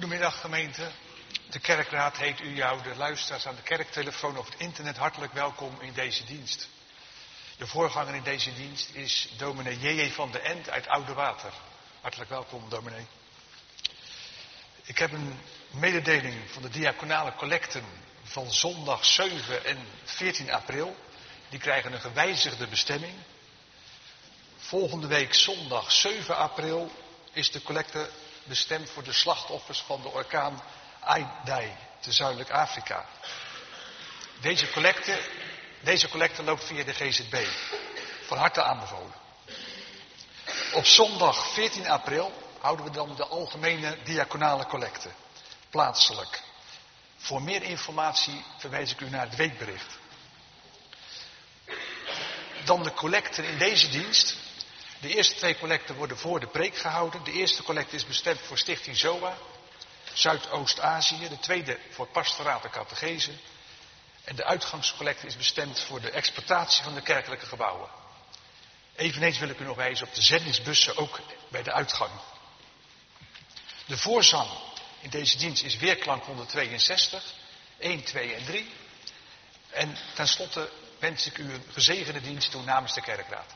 Goedemiddag gemeente. De kerkraad heet u jou, de luisteraars aan de kerktelefoon of het internet, hartelijk welkom in deze dienst. De voorganger in deze dienst is dominee J.J. van de End uit Oudewater. Hartelijk welkom, dominee. Ik heb een mededeling van de diaconale collecten van zondag 7 en 14 april. Die krijgen een gewijzigde bestemming. Volgende week zondag 7 april is de collecte bestemd voor de slachtoffers van de orkaan Idai te Zuidelijk Afrika. Deze collecte loopt via de GZB. Van harte aanbevolen. Op zondag 14 april houden we dan de algemene diaconale collecte. Plaatselijk. Voor meer informatie verwijs ik u naar het weekbericht. Dan de collecten in deze dienst. De eerste 2 collecten worden voor de preek gehouden. De eerste collecte is bestemd voor Stichting ZOA, Zuidoost-Azië. De tweede voor Pastoraat en Catechese. En de uitgangscollecte is bestemd voor de exploitatie van de kerkelijke gebouwen. Eveneens wil ik u nog wijzen op de zendingsbussen ook bij de uitgang. De voorzang in deze dienst is Weerklank 162, 1, 2 en 3. En tenslotte wens ik u een gezegende dienst toe namens de kerkraad.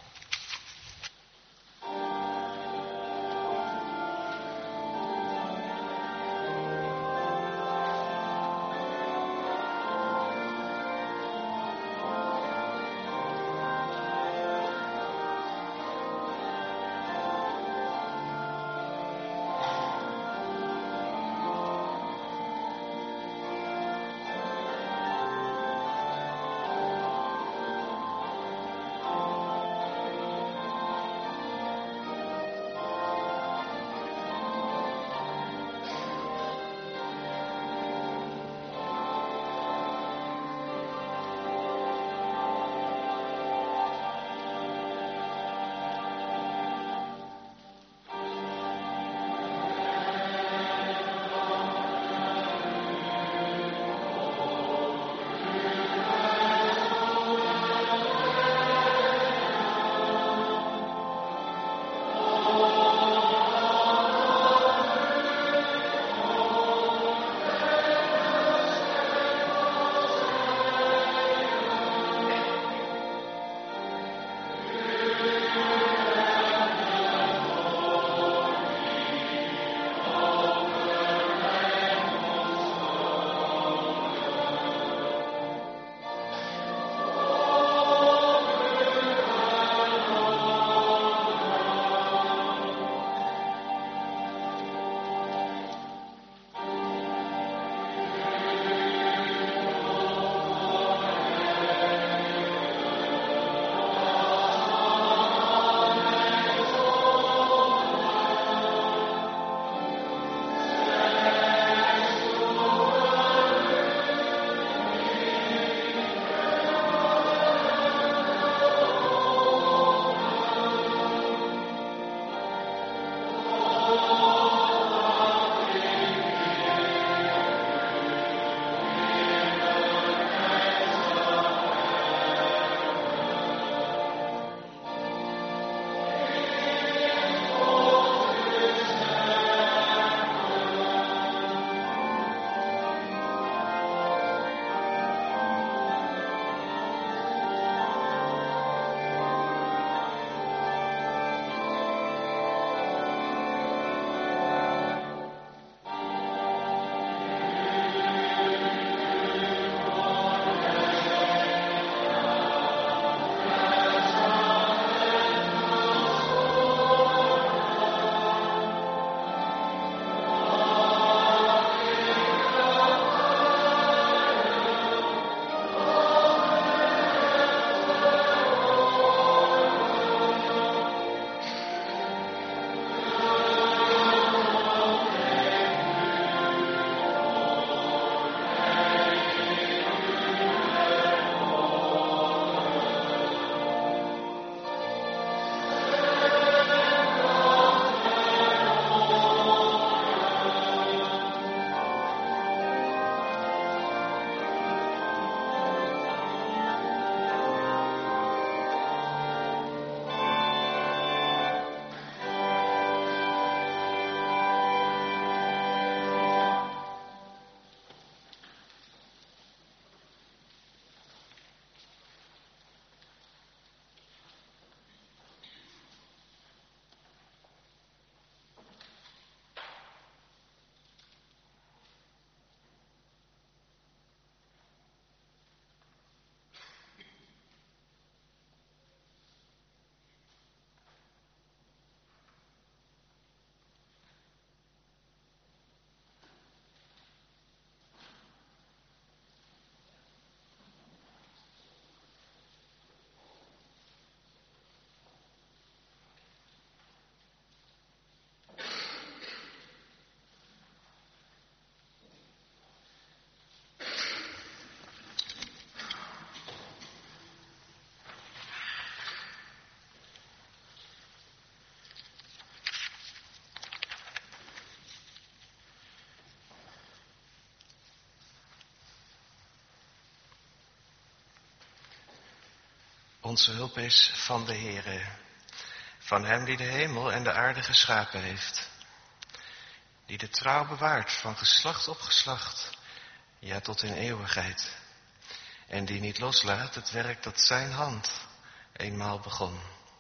Onze hulp is van de Heere, van hem die de hemel en de aarde geschapen heeft. Die de trouw bewaart van geslacht op geslacht, ja tot in eeuwigheid. En die niet loslaat het werk dat zijn hand eenmaal begon.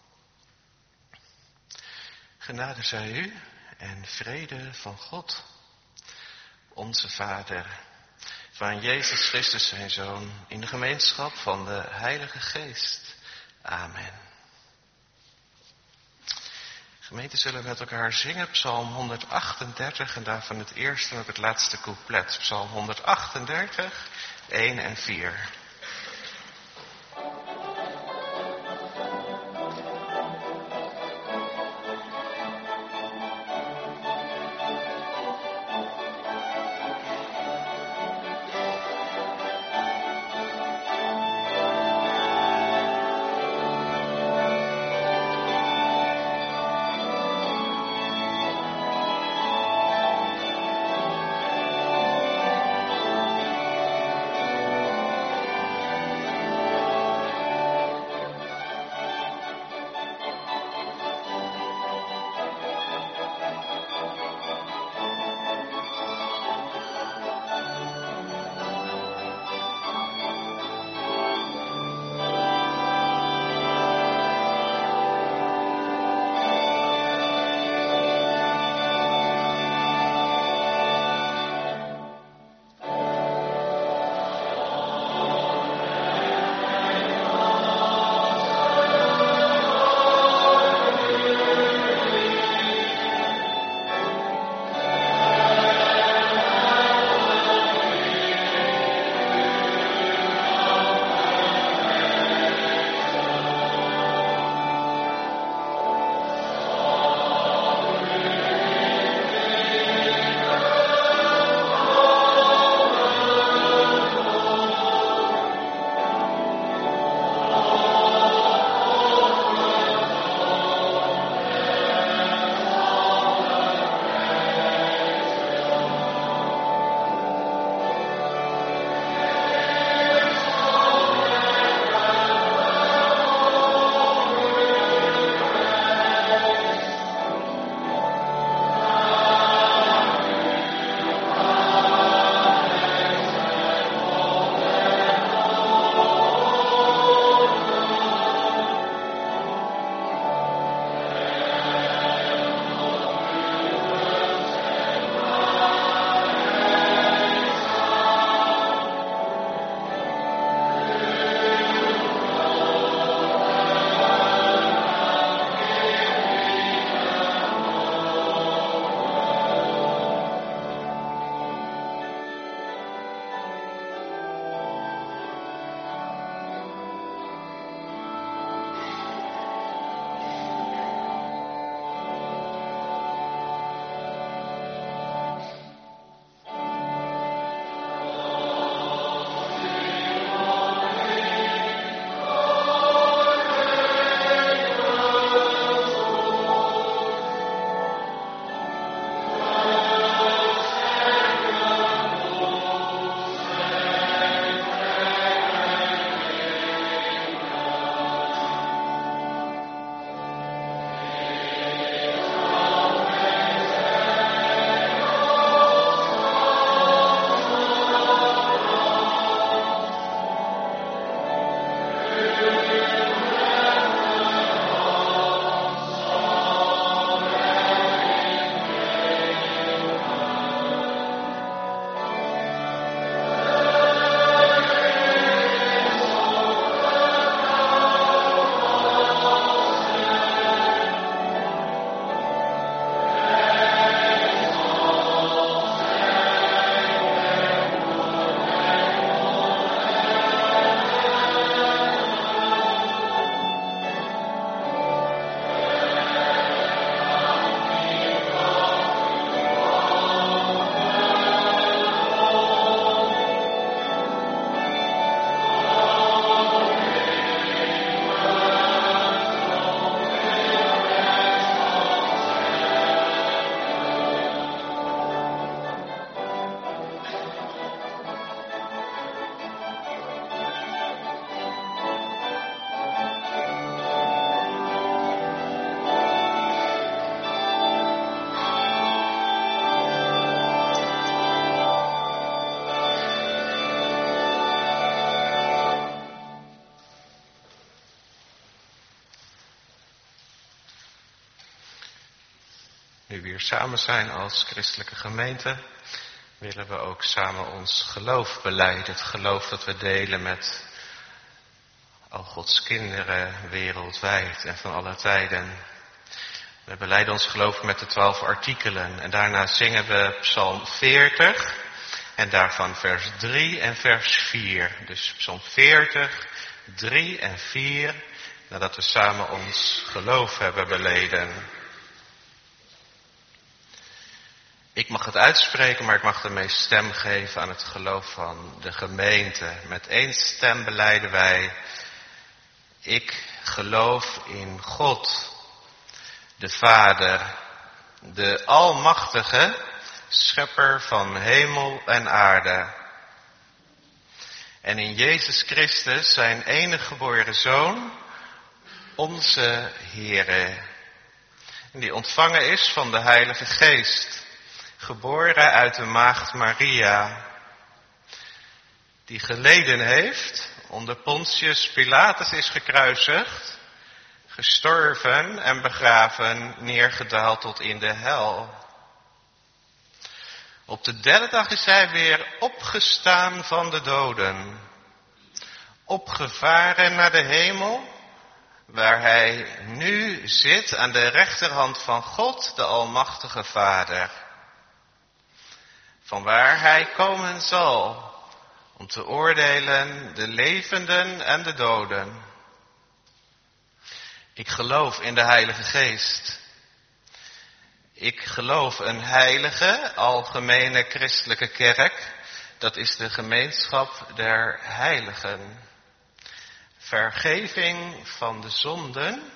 Genade zij u en vrede van God, onze Vader, van Jezus Christus zijn Zoon, in de gemeenschap van de Heilige Geest. Amen. Gemeente, zullen we met elkaar zingen Psalm 138 en daarvan het eerste en ook het laatste couplet. Psalm 138, 1 en 4. Nu we hier samen zijn als christelijke gemeente, willen we ook samen ons geloof belijden. Het geloof dat we delen met al Gods kinderen wereldwijd en van alle tijden. We belijden ons geloof met de 12 artikelen en daarna zingen we Psalm 40 en daarvan vers 3 en vers 4. Dus Psalm 40, 3 en 4, nadat we samen ons geloof hebben beleden. Ik mag het uitspreken, maar ik mag ermee stem geven aan het geloof van de gemeente. Met één stem belijden wij: ik geloof in God, de Vader, de Almachtige, schepper van hemel en aarde. En in Jezus Christus, zijn enige geboren Zoon, onze Heere, die ontvangen is van de Heilige Geest, geboren uit de maagd Maria, die geleden heeft, onder Pontius Pilatus is gekruisigd, gestorven en begraven, neergedaald tot in de hel. Op de derde dag is hij weer opgestaan van de doden, opgevaren naar de hemel, waar hij nu zit aan de rechterhand van God, de Almachtige Vader, vanwaar hij komen zal om te oordelen de levenden en de doden. Ik geloof in de Heilige Geest. Ik geloof een heilige, algemene christelijke kerk. Dat is de gemeenschap der heiligen. Vergeving van de zonden,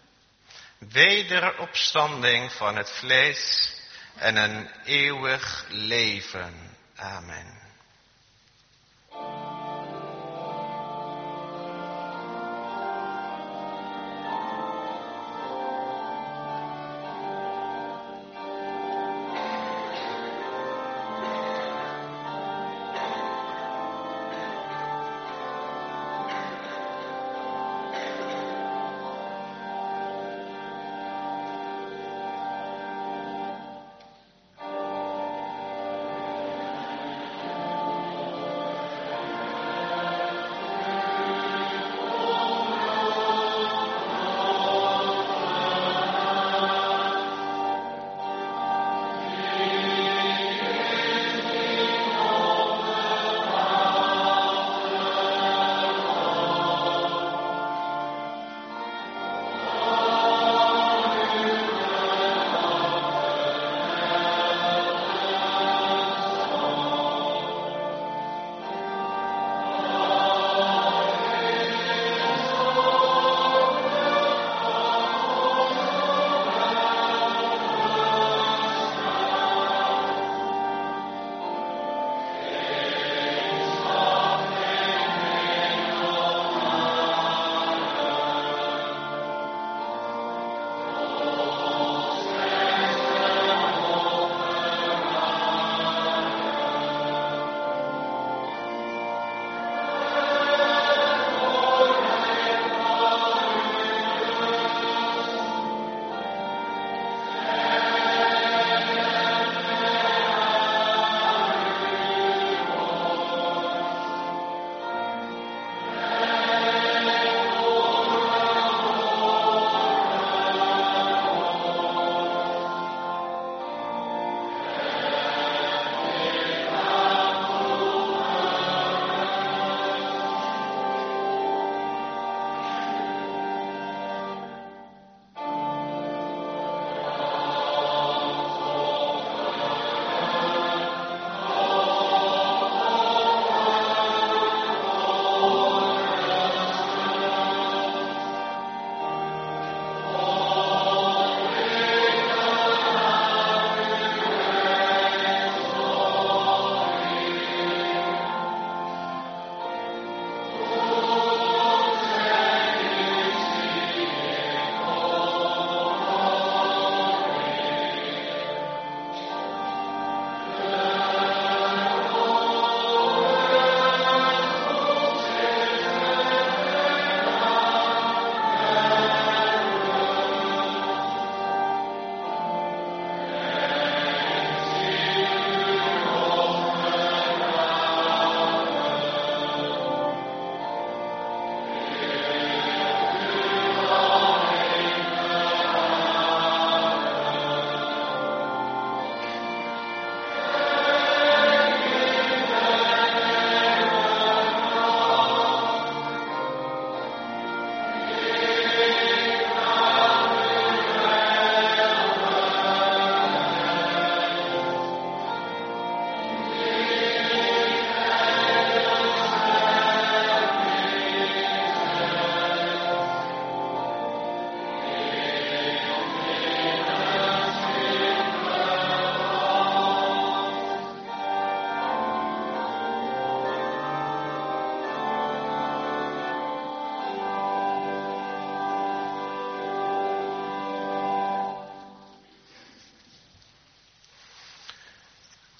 wederopstanding van het vlees en een eeuwig leven. Amen.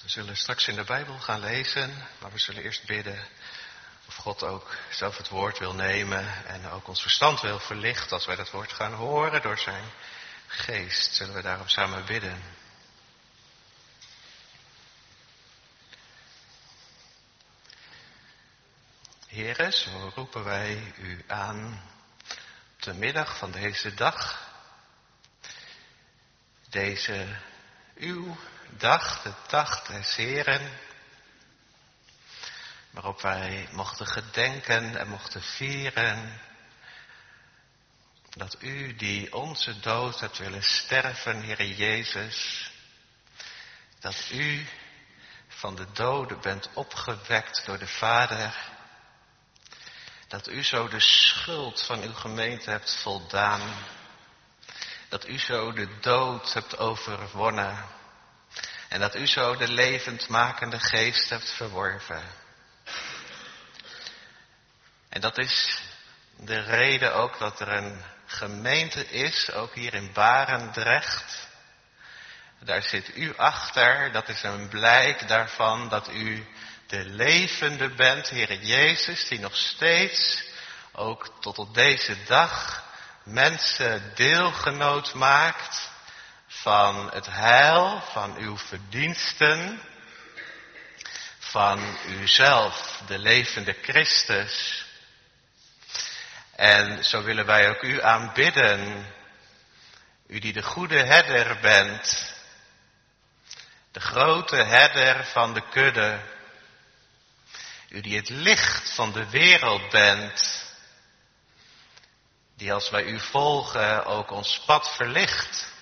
zullen straks in de Bijbel gaan lezen, maar we zullen eerst bidden of God ook zelf het woord wil nemen en ook ons verstand wil verlichten als wij dat woord gaan horen door zijn geest. Zullen we daarom samen bidden. Heere, zo roepen wij u aan op de middag van deze dag. Deze uw dag, de dag des Heren, waarop wij mochten gedenken en mochten vieren dat u die onze dood hebt willen sterven, Heere Jezus, dat u van de doden bent opgewekt door de Vader, dat u zo de schuld van uw gemeente hebt voldaan, dat u zo de dood hebt overwonnen en dat u zo de levendmakende geest hebt verworven. En dat is de reden ook dat er een gemeente is, ook hier in Barendrecht. Daar zit u achter, dat is een blijk daarvan dat u de levende bent, Heere Jezus, die nog steeds, ook tot op deze dag, mensen deelgenoot maakt van het heil, van uw verdiensten, van uzelf, de levende Christus. En zo willen wij ook u aanbidden, u die de goede herder bent, de grote herder van de kudde, u die het licht van de wereld bent, die als wij u volgen ook ons pad verlicht.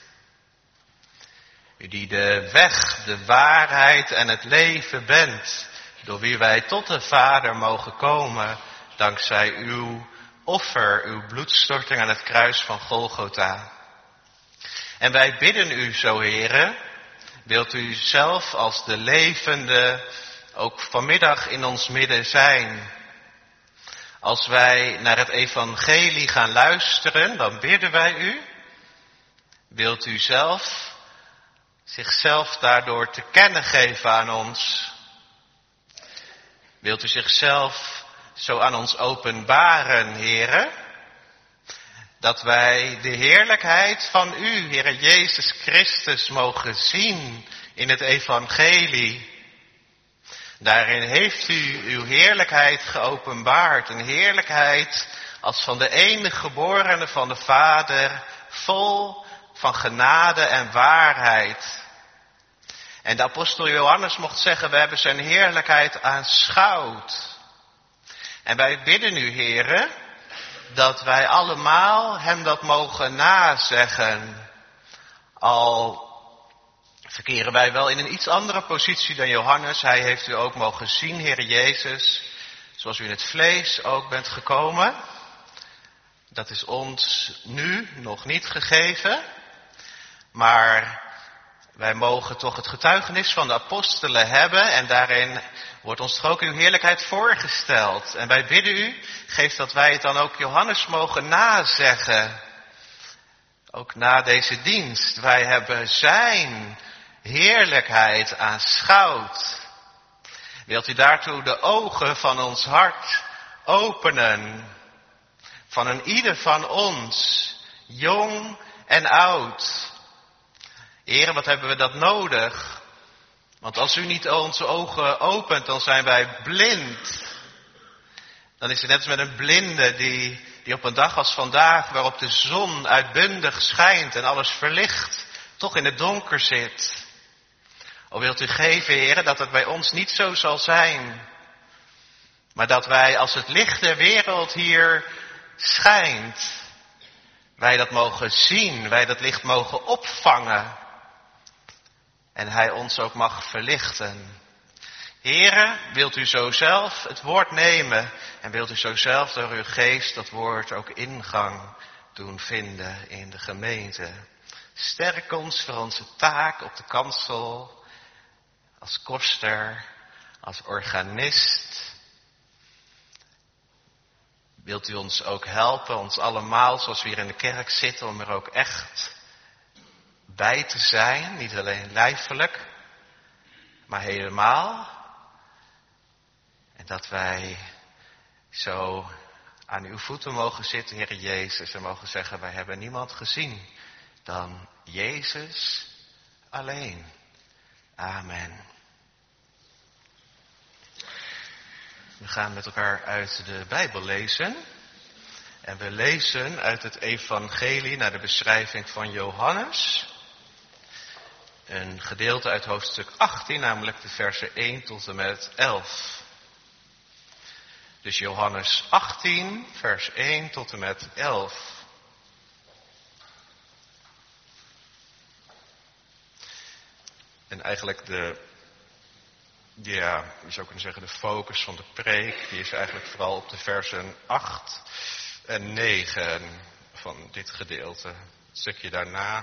U die de weg, de waarheid en het leven bent, door wie wij tot de Vader mogen komen, dankzij uw offer, uw bloedstorting aan het kruis van Golgotha. En wij bidden u zo, Heere, wilt u zelf als de levende ook vanmiddag in ons midden zijn. Als wij naar het evangelie gaan luisteren, dan bidden wij u, wilt u zelf zichzelf daardoor te kennen geven aan ons. Wilt u zichzelf zo aan ons openbaren, Heere, dat wij de heerlijkheid van u, Heere Jezus Christus, mogen zien in het evangelie. Daarin heeft u uw heerlijkheid geopenbaard, een heerlijkheid als van de enige geborene van de Vader, vol van genade en waarheid. En de apostel Johannes mocht zeggen, we hebben zijn heerlijkheid aanschouwd. En wij bidden u, Heere, dat wij allemaal hem dat mogen nazeggen. Al verkeren wij wel in een iets andere positie dan Johannes. Hij heeft u ook mogen zien, Heere Jezus, zoals u in het vlees ook bent gekomen. Dat is ons nu nog niet gegeven. Maar wij mogen toch het getuigenis van de apostelen hebben. En daarin wordt ons toch ook uw heerlijkheid voorgesteld. En wij bidden u, geef dat wij het dan ook Johannes mogen nazeggen. Ook na deze dienst. Wij hebben zijn heerlijkheid aanschouwd. Wilt u daartoe de ogen van ons hart openen. Van een ieder van ons, jong en oud. Heere, wat hebben we dat nodig? Want als u niet onze ogen opent, dan zijn wij blind. Dan is het net als met een blinde die op een dag als vandaag, waarop de zon uitbundig schijnt en alles verlicht, toch in het donker zit. O, wilt u geven, Heere, dat het bij ons niet zo zal zijn. Maar dat wij, als het licht der wereld hier schijnt, wij dat mogen zien, wij dat licht mogen opvangen. En hij ons ook mag verlichten. Heere, wilt u zo zelf het woord nemen en wilt u zo zelf door uw geest dat woord ook ingang doen vinden in de gemeente. Sterk ons voor onze taak op de kansel, als koster, als organist. Wilt u ons ook helpen, ons allemaal, zoals we hier in de kerk zitten, om er ook echt bij te zijn, niet alleen lijfelijk, maar helemaal. En dat wij zo aan uw voeten mogen zitten, Heer Jezus, en mogen zeggen, wij hebben niemand gezien dan Jezus alleen. Amen. We gaan met elkaar uit de Bijbel lezen. En we lezen uit het evangelie naar de beschrijving van Johannes. Een gedeelte uit hoofdstuk 18, namelijk de versen 1 tot en met 11. Dus Johannes 18, vers 1 tot en met 11. En eigenlijk je zou kunnen zeggen de focus van de preek, die is eigenlijk vooral op de versen 8 en 9 van dit gedeelte. Het stukje daarna,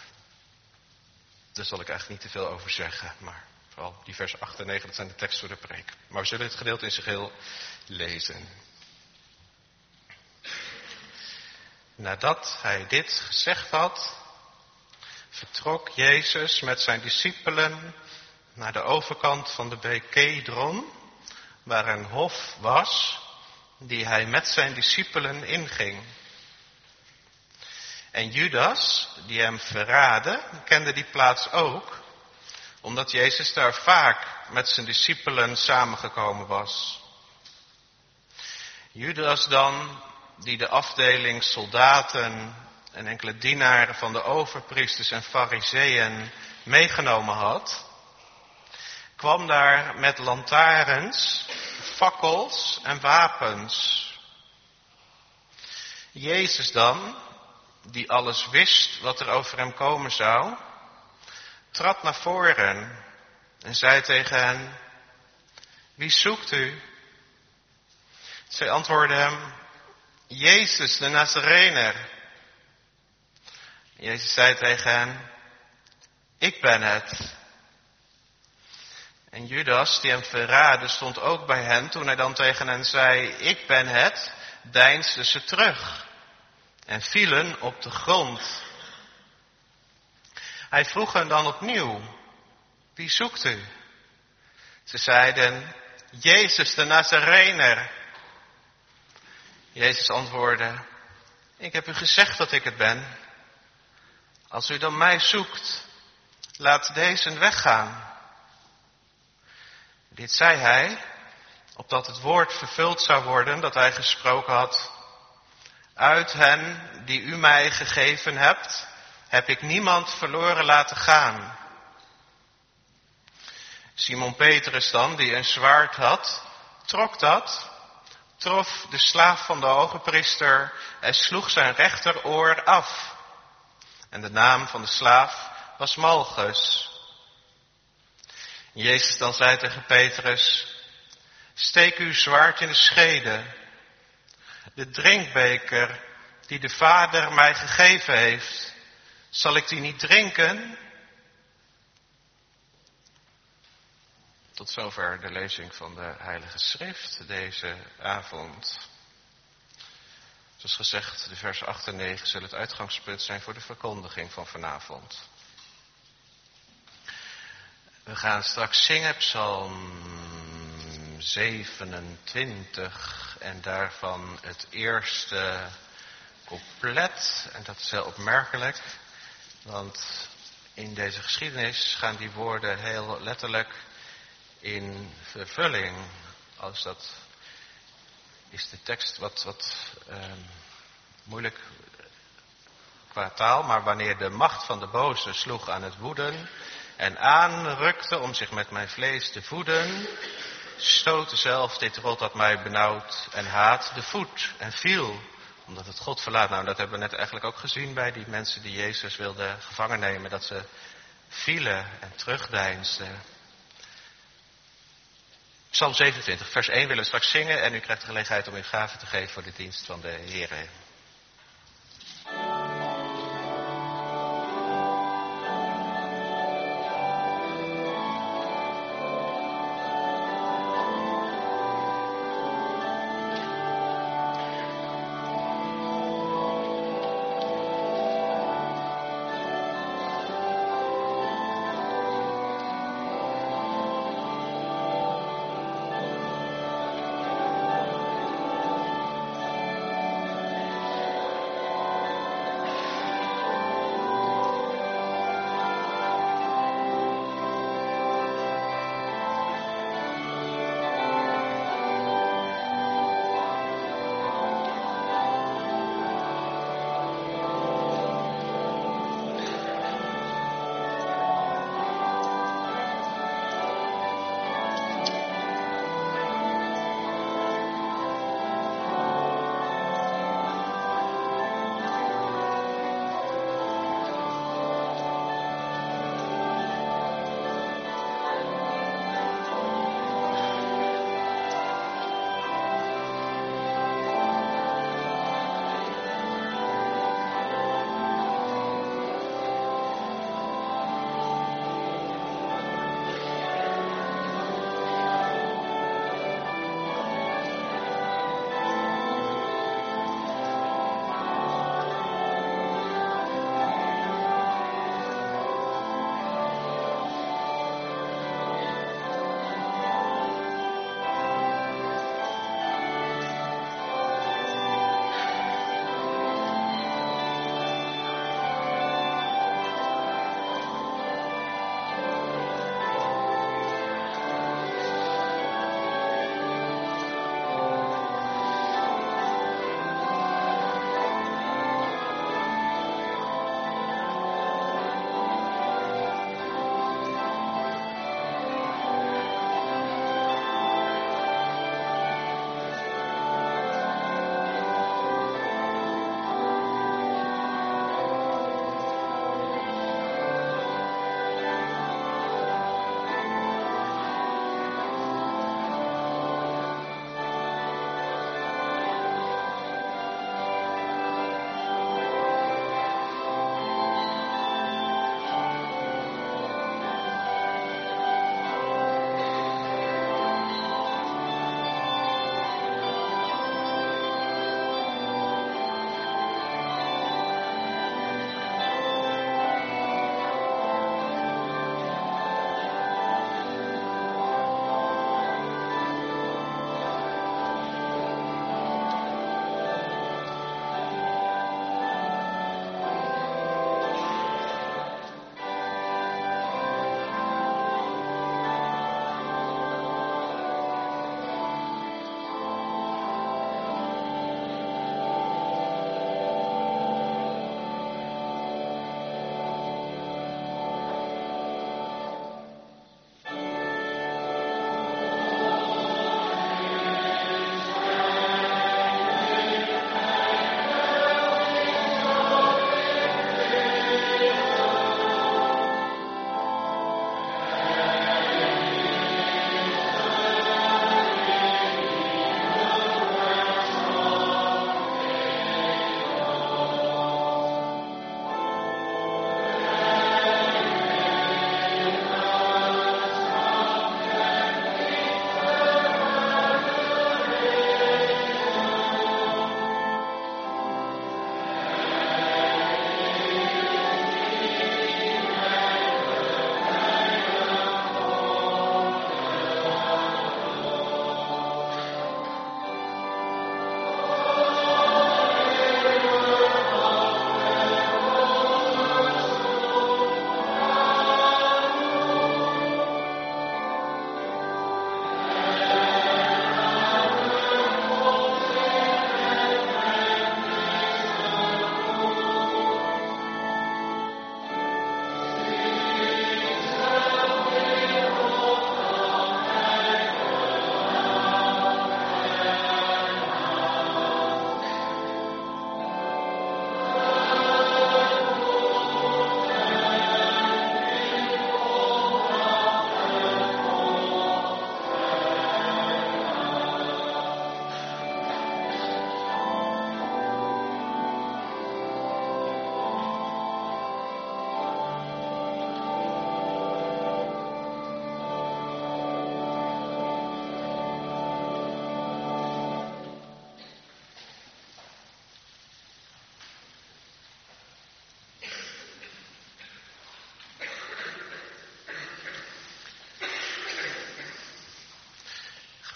daar zal ik eigenlijk niet te veel over zeggen, maar vooral die versen 8 en 9, dat zijn de tekst voor de preek. Maar we zullen het gedeelte in zijn geheel lezen. Nadat hij dit gezegd had, vertrok Jezus met zijn discipelen naar de overkant van de beek Kedron, waar een hof was, die hij met zijn discipelen inging. En Judas, die hem verraadde, kende die plaats ook, omdat Jezus daar vaak met zijn discipelen samengekomen was. Judas dan, die de afdeling soldaten en enkele dienaren van de overpriesters en fariseeën meegenomen had, kwam daar met lantaarns, fakkels en wapens. Jezus dan, die alles wist wat er over hem komen zou, trad naar voren en zei tegen hen, wie zoekt u? Zij antwoordden hem, Jezus de Nazarener. Jezus zei tegen hen, ik ben het. En Judas, die hem verraadde, stond ook bij hen. Toen hij dan tegen hen zei, ik ben het, deinsden ze terug en vielen op de grond. Hij vroeg hen dan opnieuw, wie zoekt u? Ze zeiden, Jezus de Nazarener. Jezus antwoordde, ik heb u gezegd dat ik het ben. Als u dan mij zoekt, laat deze weggaan. Dit zei hij, opdat het woord vervuld zou worden dat hij gesproken had. Uit hen die u mij gegeven hebt, heb ik niemand verloren laten gaan. Simon Petrus dan, die een zwaard had, trok dat, trof de slaaf van de hogepriester en sloeg zijn rechteroor af. En de naam van de slaaf was Malchus. Jezus dan zei tegen Petrus, steek uw zwaard in de schede. De drinkbeker die de Vader mij gegeven heeft, zal ik die niet drinken? Tot zover de lezing van de Heilige Schrift deze avond. Zoals gezegd, de versen 8 en 9 zullen het uitgangspunt zijn voor de verkondiging van vanavond. We gaan straks zingen Psalm 27 en daarvan het eerste couplet. En dat is heel opmerkelijk, want in deze geschiedenis gaan die woorden heel letterlijk in vervulling. Als dat is de tekst wat moeilijk qua taal, maar wanneer de macht van de boze sloeg aan het woeden en aanrukte om zich met mijn vlees te voeden, stootte zelf dit rot dat mij benauwd en haat de voet en viel, omdat het God verlaat. Nou, dat hebben we net eigenlijk ook gezien bij die mensen die Jezus wilden gevangen nemen, dat ze vielen en terugdeinsden. Psalm 27, vers 1 willen we straks zingen en u krijgt de gelegenheid om uw gave te geven voor de dienst van de Heere.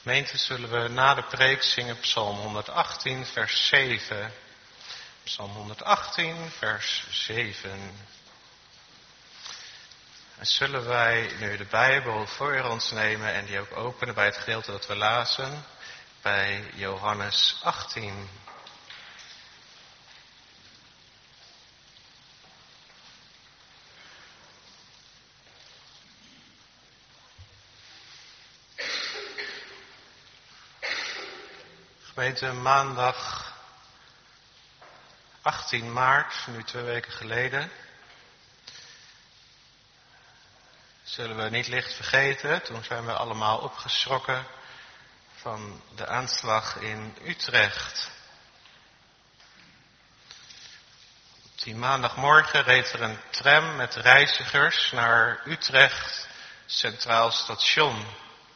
Gemeente, zullen we na de preek zingen Psalm 118, vers 7. Psalm 118, vers 7. En zullen wij nu de Bijbel voor ons nemen en die ook openen bij het gedeelte dat we lazen, bij Johannes 18. Gemeente, maandag 18 maart, nu 2 weken geleden, zullen we niet licht vergeten. Toen zijn we allemaal opgeschrokken van de aanslag in Utrecht. Op die maandagmorgen reed er een tram met reizigers naar Utrecht Centraal Station.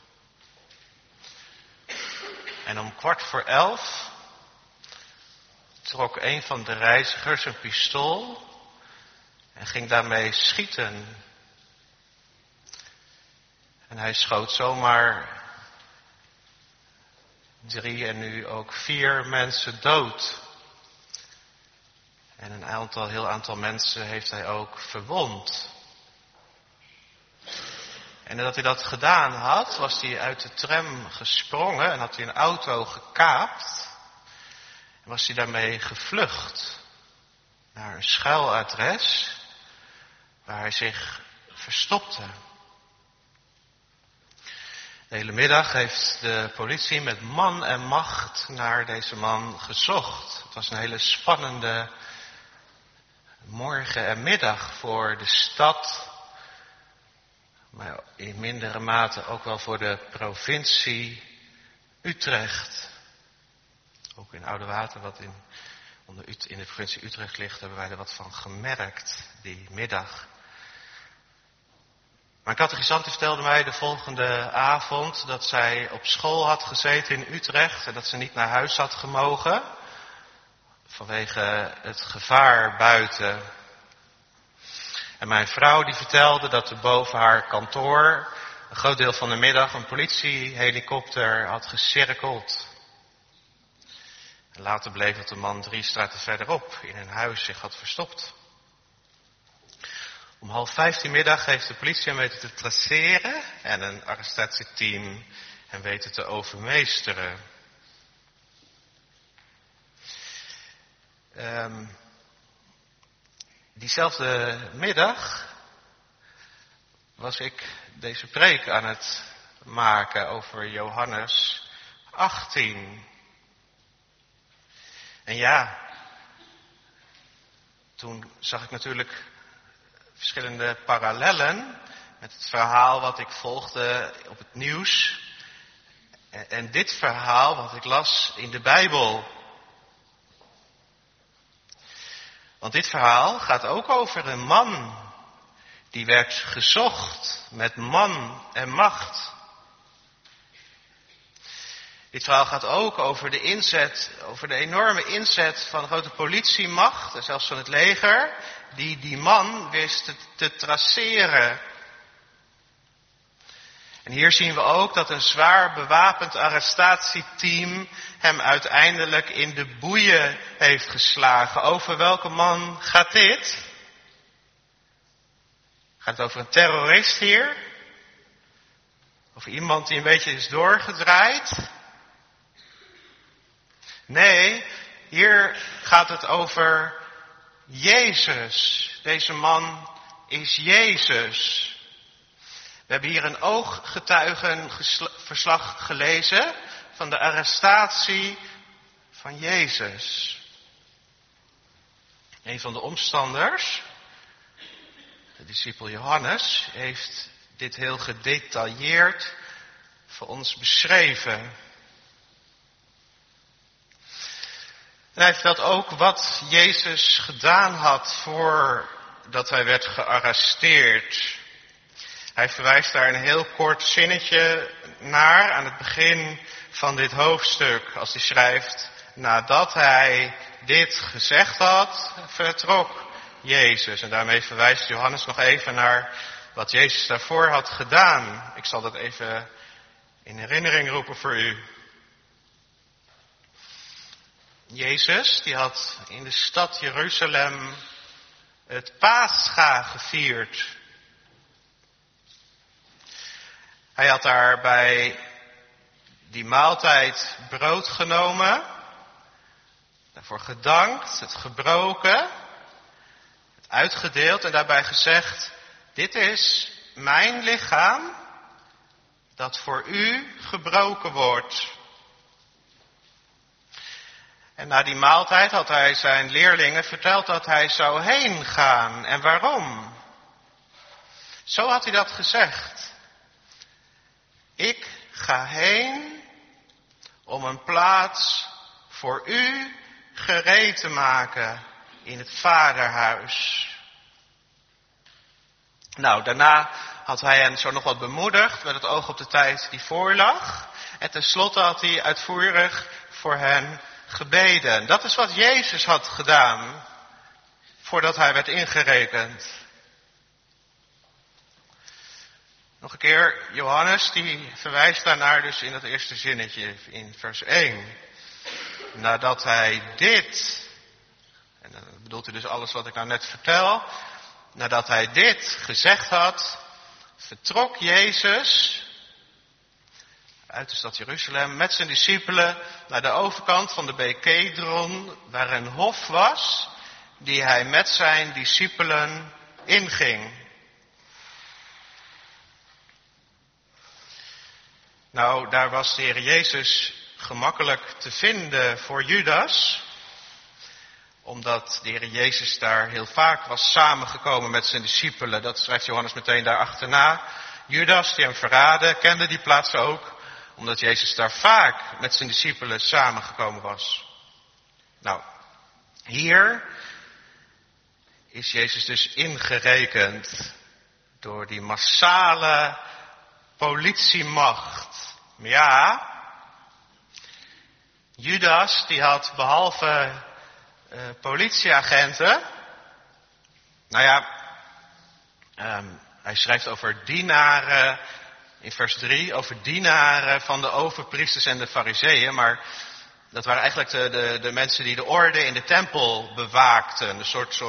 En om 11:15 trok een van de reizigers een pistool en ging daarmee schieten. En hij schoot zomaar 3 en nu ook 4 mensen dood. En een heel aantal mensen heeft hij ook verwond. En nadat hij dat gedaan had, was hij uit de tram gesprongen en had hij een auto gekaapt. En was hij daarmee gevlucht naar een schuiladres waar hij zich verstopte. De hele middag heeft de politie met man en macht naar deze man gezocht. Het was een hele spannende morgen en middag voor de stad, maar in mindere mate ook wel voor de provincie Utrecht. Ook in Oudewater, wat in de provincie Utrecht ligt, hebben wij er wat van gemerkt die middag. Mijn catechisant vertelde mij de volgende avond dat zij op school had gezeten in Utrecht en dat ze niet naar huis had gemogen vanwege het gevaar buiten. En mijn vrouw die vertelde dat er boven haar kantoor een groot deel van de middag een politiehelikopter had gecirkeld. En later bleek dat de man 3 straten verderop in een huis zich had verstopt. Om 16:30 middag heeft de politie hem weten te traceren en een arrestatieteam hem weten te overmeesteren. Diezelfde middag was ik deze preek aan het maken over Johannes 18. En ja, toen zag ik natuurlijk verschillende parallellen met het verhaal wat ik volgde op het nieuws. En dit verhaal wat ik las in de Bijbel. Want dit verhaal gaat ook over een man die werd gezocht met man en macht. Dit verhaal gaat ook over de inzet, over de enorme inzet van de grote politiemacht en zelfs van het leger, die man wist te traceren. En hier zien we ook dat een zwaar bewapend arrestatieteam hem uiteindelijk in de boeien heeft geslagen. Over welke man gaat dit? Gaat het over een terrorist hier? Over iemand die een beetje is doorgedraaid? Nee, hier gaat het over Jezus. Deze man is Jezus. We hebben hier een ooggetuigenverslag gelezen van de arrestatie van Jezus. Een van de omstanders, de discipel Johannes, heeft dit heel gedetailleerd voor ons beschreven. En hij vertelt ook wat Jezus gedaan had voordat hij werd gearresteerd. Hij verwijst daar een heel kort zinnetje naar aan het begin van dit hoofdstuk. Als hij schrijft, nadat hij dit gezegd had, vertrok Jezus. En daarmee verwijst Johannes nog even naar wat Jezus daarvoor had gedaan. Ik zal dat even in herinnering roepen voor u. Jezus, die had in de stad Jeruzalem het Pascha gevierd. Hij had daar bij die maaltijd brood genomen, daarvoor gedankt, het gebroken, het uitgedeeld en daarbij gezegd: dit is mijn lichaam dat voor u gebroken wordt. En na die maaltijd had hij zijn leerlingen verteld dat hij zou heen gaan. En waarom? Zo had hij dat gezegd. Ik ga heen om een plaats voor u gereed te maken in het Vaderhuis. Nou, daarna had hij hen zo nog wat bemoedigd met het oog op de tijd die voorlag. En tenslotte had hij uitvoerig voor hen gebeden. Dat is wat Jezus had gedaan voordat hij werd ingerekend. Nog een keer, Johannes die verwijst daarnaar dus in dat eerste zinnetje in vers 1. Nadat hij dit, en dan bedoelt hij dus alles wat ik nou net vertel, nadat hij dit gezegd had, vertrok Jezus uit de stad Jeruzalem met zijn discipelen naar de overkant van de beek Kedron, waar een hof was die hij met zijn discipelen inging. Nou, daar was de Heer Jezus gemakkelijk te vinden voor Judas, omdat de Heer Jezus daar heel vaak was samengekomen met zijn discipelen. Dat schrijft Johannes meteen daar achterna. Judas, die hem verraadde, kende die plaats ook, omdat Jezus daar vaak met zijn discipelen samengekomen was. Nou, hier is Jezus dus ingerekend door die massale politiemacht. Ja, Judas die had behalve politieagenten, hij schrijft over dienaren in vers 3, over dienaren van de overpriesters en de fariseeën, maar dat waren eigenlijk de mensen die de orde in de tempel bewaakten. Een soort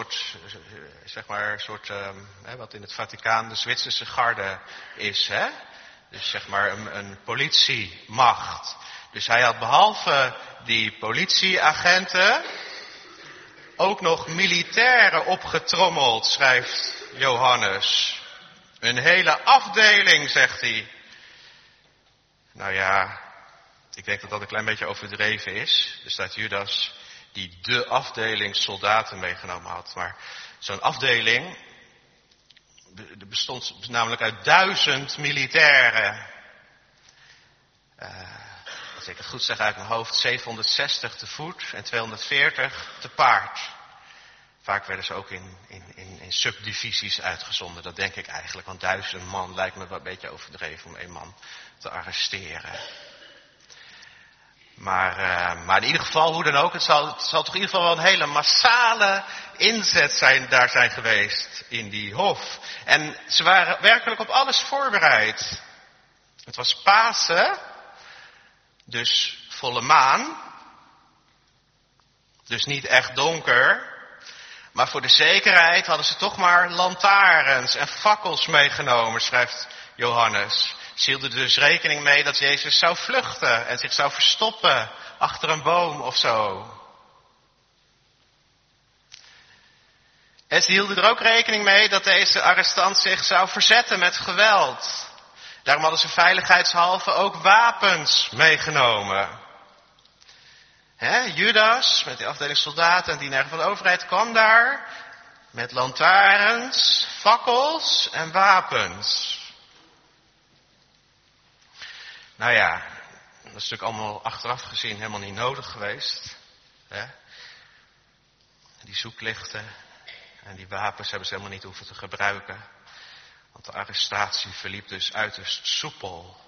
wat in het Vaticaan de Zwitserse garde is, hè? Dus zeg maar een politiemacht. Dus hij had behalve die politieagenten ook nog militairen opgetrommeld, schrijft Johannes. Een hele afdeling, zegt hij. Nou ja, ik denk dat dat een klein beetje overdreven is. Er staat Judas die de afdeling soldaten meegenomen had. Maar zo'n afdeling bestond namelijk uit 1000 militairen. Als ik het goed zeg uit mijn hoofd, 760 te voet en 240 te paard. Vaak werden ze ook in subdivisies uitgezonden. Dat denk ik eigenlijk, want 1000 man lijkt me wel een beetje overdreven om 1 man te arresteren. Maar in ieder geval, hoe dan ook, het zal toch in ieder geval wel een hele massale inzet daar zijn geweest in die hof. En ze waren werkelijk op alles voorbereid. Het was Pasen, dus volle maan, dus niet echt donker. Maar voor de zekerheid hadden ze toch maar lantaarns en fakkels meegenomen, schrijft Johannes. Ze hielden dus rekening mee dat Jezus zou vluchten en zich zou verstoppen achter een boom of zo. En ze hielden er ook rekening mee dat deze arrestant zich zou verzetten met geweld. Daarom hadden ze veiligheidshalve ook wapens meegenomen. Judas, met die afdeling soldaten en dienaren van de overheid, kwam daar met lantaarns, fakkels en wapens. Nou ja, dat is natuurlijk allemaal achteraf gezien helemaal niet nodig geweest. Die zoeklichten en die wapens hebben ze helemaal niet hoeven te gebruiken. Want de arrestatie verliep dus uiterst soepel.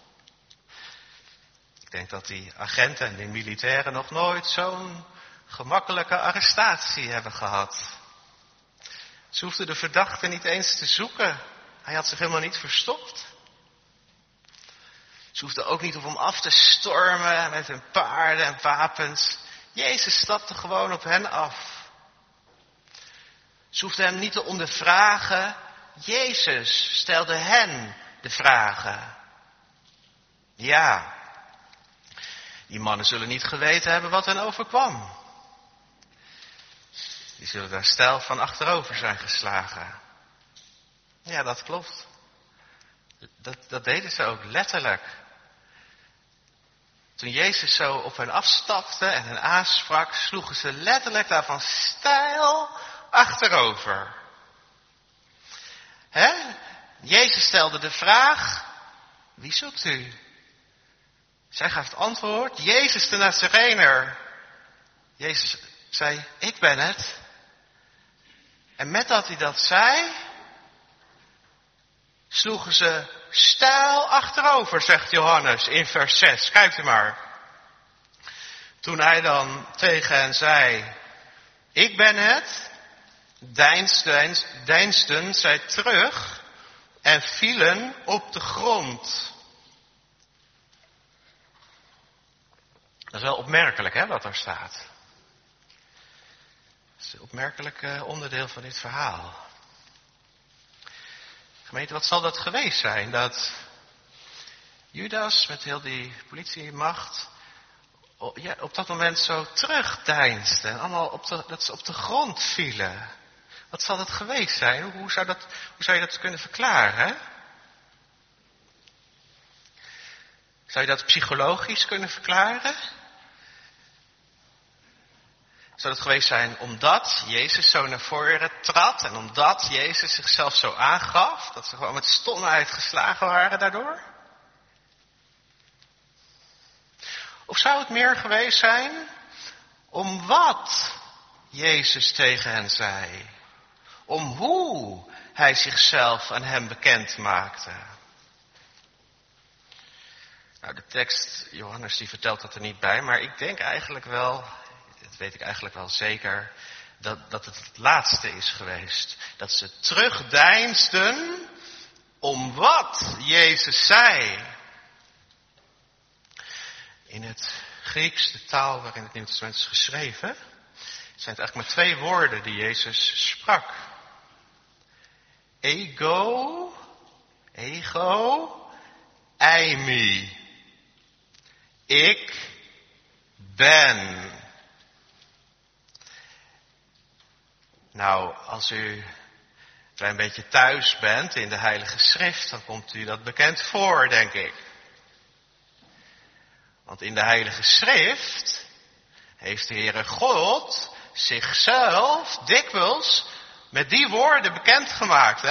Ik denk dat die agenten en die militairen nog nooit zo'n gemakkelijke arrestatie hebben gehad. Ze hoefden de verdachte niet eens te zoeken. Hij had zich helemaal niet verstopt. Ze hoefden ook niet op hem af te stormen met hun paarden en wapens. Jezus stapte gewoon op hen af. Ze hoefden hem niet te ondervragen. Jezus stelde hen de vragen. Ja, die mannen zullen niet geweten hebben wat hen overkwam. Die zullen daar steil van achterover zijn geslagen. Ja, dat klopt. Dat deden ze ook letterlijk. Toen Jezus zo op hen afstapte en hen aansprak, sloegen ze letterlijk daarvan steil achterover. Jezus stelde de vraag, wie zoekt u? Zij gaf het antwoord, Jezus de Nazarener. Jezus zei, ik ben het. En met dat hij dat zei, sloegen ze steil achterover, zegt Johannes in vers 6. Kijkt u maar. Toen hij dan tegen hen zei, ik ben het, deinsden zij terug en vielen op de grond. Dat is wel opmerkelijk, wat daar staat. Dat is een opmerkelijk onderdeel van dit verhaal. Gemeente, wat zal dat geweest zijn? Dat Judas met heel die politiemacht op dat moment zo terugdeinsde. En allemaal dat ze op de grond vielen. Wat zal dat geweest zijn? Hoe zou je dat kunnen verklaren? Zou je dat psychologisch kunnen verklaren? Zou het geweest zijn omdat Jezus zo naar voren trad en omdat Jezus zichzelf zo aangaf, dat ze gewoon met stomheid geslagen waren daardoor? Of zou het meer geweest zijn om wat Jezus tegen hen zei? Om hoe hij zichzelf aan hen bekend maakte? Nou, de tekst, Johannes die vertelt dat er niet bij, maar ik denk eigenlijk wel, dat weet ik eigenlijk wel zeker, dat het laatste is geweest. Dat ze terugdeinsden om wat Jezus zei. In het Grieks, de taal waarin het Nieuwe Testament is geschreven, zijn het eigenlijk maar 2 woorden die Jezus sprak. Ego, eimi. Ik ben. Nou, als u een klein beetje thuis bent in de Heilige Schrift, dan komt u dat bekend voor, denk ik. Want in de Heilige Schrift heeft de Heere God zichzelf dikwijls met die woorden bekendgemaakt,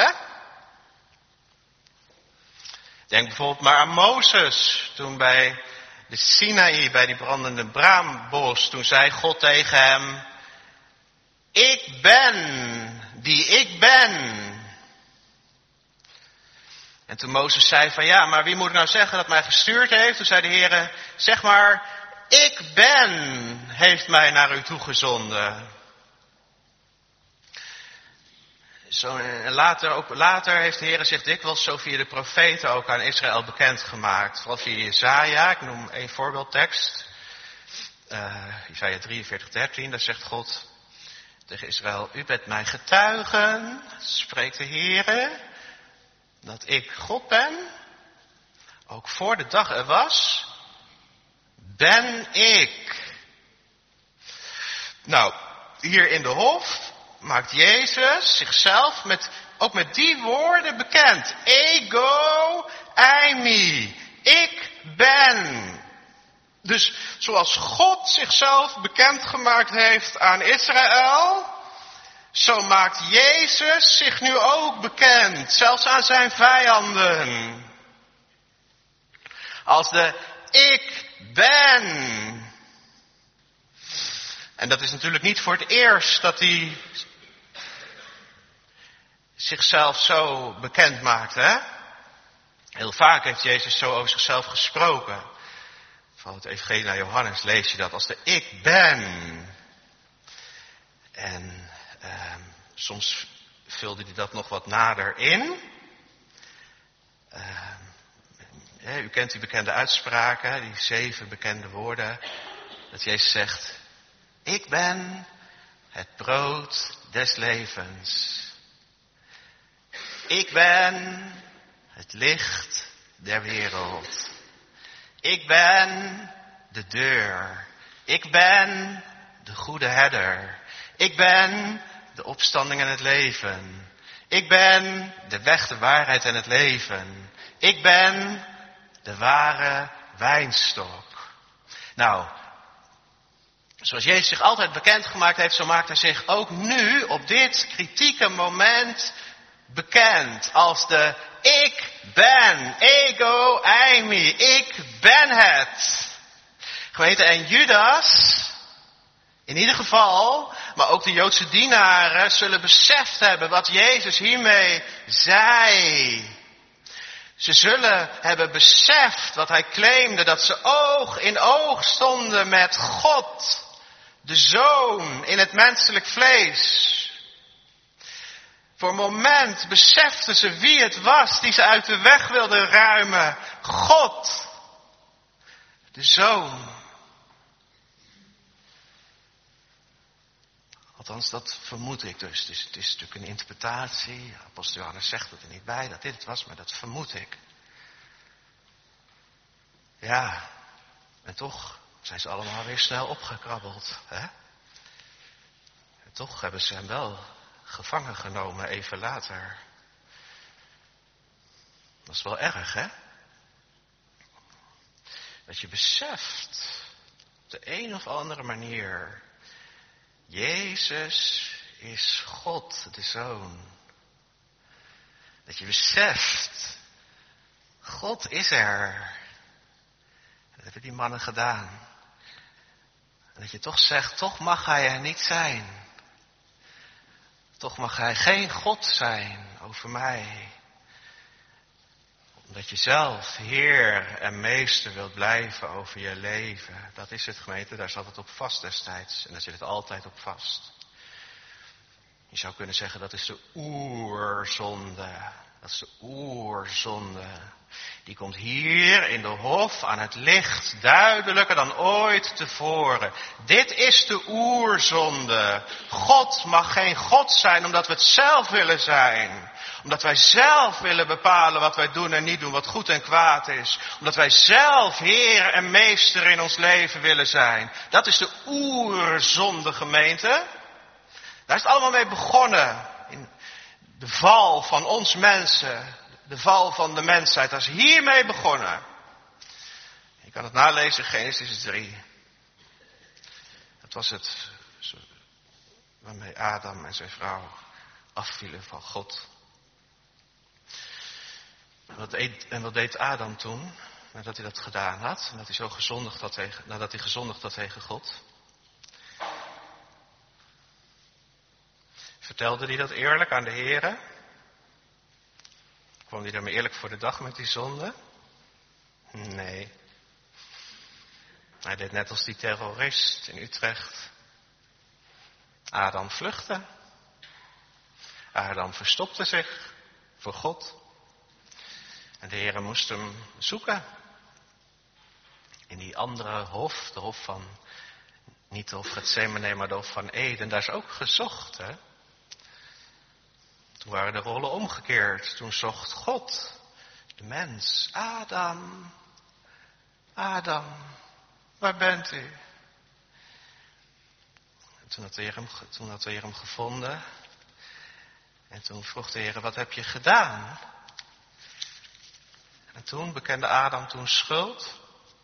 Denk bijvoorbeeld maar aan Mozes, toen bij de Sinaï, bij die brandende braambos, toen zei God tegen hem, ik ben die ik ben. En toen Mozes zei van ja, maar wie moet ik nou zeggen dat mij gestuurd heeft? Toen zei de Heere, zeg maar, ik ben heeft mij naar u toegezonden. Later heeft de Heere zich dikwijls zo via de profeten ook aan Israël bekendgemaakt. Vooral via Jesaja, ik noem 1 voorbeeldtekst. Jesaja 43:13, daar zegt God tegen Israël, u bent mijn getuigen, spreekt de Heere, dat ik God ben. Ook voor de dag er was, ben ik. Nou, hier in de hof maakt Jezus zichzelf ook met die woorden bekend. Ego, eimi. Ik ben. Dus zoals God zichzelf bekendgemaakt heeft aan Israël, zo maakt Jezus zich nu ook bekend, zelfs aan zijn vijanden. Als de ik ben. En dat is natuurlijk niet voor het eerst dat hij zichzelf zo bekend maakt, Heel vaak heeft Jezus zo over zichzelf gesproken. Van het Evangelie naar Johannes lees je dat als de ik ben. En soms vulde hij dat nog wat nader in. U kent die bekende uitspraken, die 7 bekende woorden. Dat Jezus zegt, ik ben het brood des levens. Ik ben het licht der wereld. Ik ben de deur. Ik ben de goede herder. Ik ben de opstanding en het leven. Ik ben de weg, de waarheid en het leven. Ik ben de ware wijnstok. Nou, zoals Jezus zich altijd bekendgemaakt heeft, zo maakt hij zich ook nu op dit kritieke moment bekend als de ik ben, ego eimi, ik ben het. Gemeente, en Judas, in ieder geval, maar ook de Joodse dienaren zullen beseft hebben wat Jezus hiermee zei. Ze zullen hebben beseft wat hij claimde, dat ze oog in oog stonden met God, de Zoon in het menselijk vlees. Voor een moment beseften ze wie het was die ze uit de weg wilden ruimen. God, de Zoon. Althans, dat vermoed ik dus. Dus het is natuurlijk een interpretatie. Apostel Johannes zegt het er niet bij dat dit het was, maar dat vermoed ik. Ja, en toch zijn ze allemaal weer snel opgekrabbeld. Hè? En toch hebben ze hem wel gevangen genomen even later. Dat is wel erg, hè? Dat je beseft, op de een of andere manier, Jezus is God, de Zoon. Dat je beseft, God is er. Dat hebben die mannen gedaan. En dat je toch zegt, toch mag hij er niet zijn. Toch mag hij geen God zijn over mij. Omdat je zelf Heer en Meester wilt blijven over je leven. Dat is het, gemeente, daar zat het op vast destijds. En daar zit het altijd op vast. Je zou kunnen zeggen, dat is de oerzonde. Dat is de oerzonde. Die komt hier in de hof aan het licht duidelijker dan ooit tevoren. Dit is de oerzonde. God mag geen God zijn omdat we het zelf willen zijn. Omdat wij zelf willen bepalen wat wij doen en niet doen, wat goed en kwaad is. Omdat wij zelf Heer en Meester in ons leven willen zijn. Dat is de oerzonde, gemeente. Daar is het allemaal mee begonnen. In de val van ons mensen. De val van de mensheid. Dat is hiermee begonnen. Je kan het nalezen, Genesis 3. Dat was het waarmee Adam en zijn vrouw afvielen van God. En wat deed Adam toen, nadat hij dat gedaan had? Nadat hij gezondigd had tegen God? Vertelde hij dat eerlijk aan de Heere? Kwam hij daarmee eerlijk voor de dag met die zonde? Nee. Hij deed net als die terrorist in Utrecht. Adam vluchtte. Adam verstopte zich voor God. En de Heere moest hem zoeken. In die andere hof, de hof van, niet de hof Getsemane, maar de hof van Eden. Daar is ook gezocht, hè. Toen waren de rollen omgekeerd. Toen zocht God de mens. Adam, Adam, waar bent u? En toen had de Heer hem gevonden. En toen vroeg de Heer, wat heb je gedaan? En toen bekende Adam toen schuld.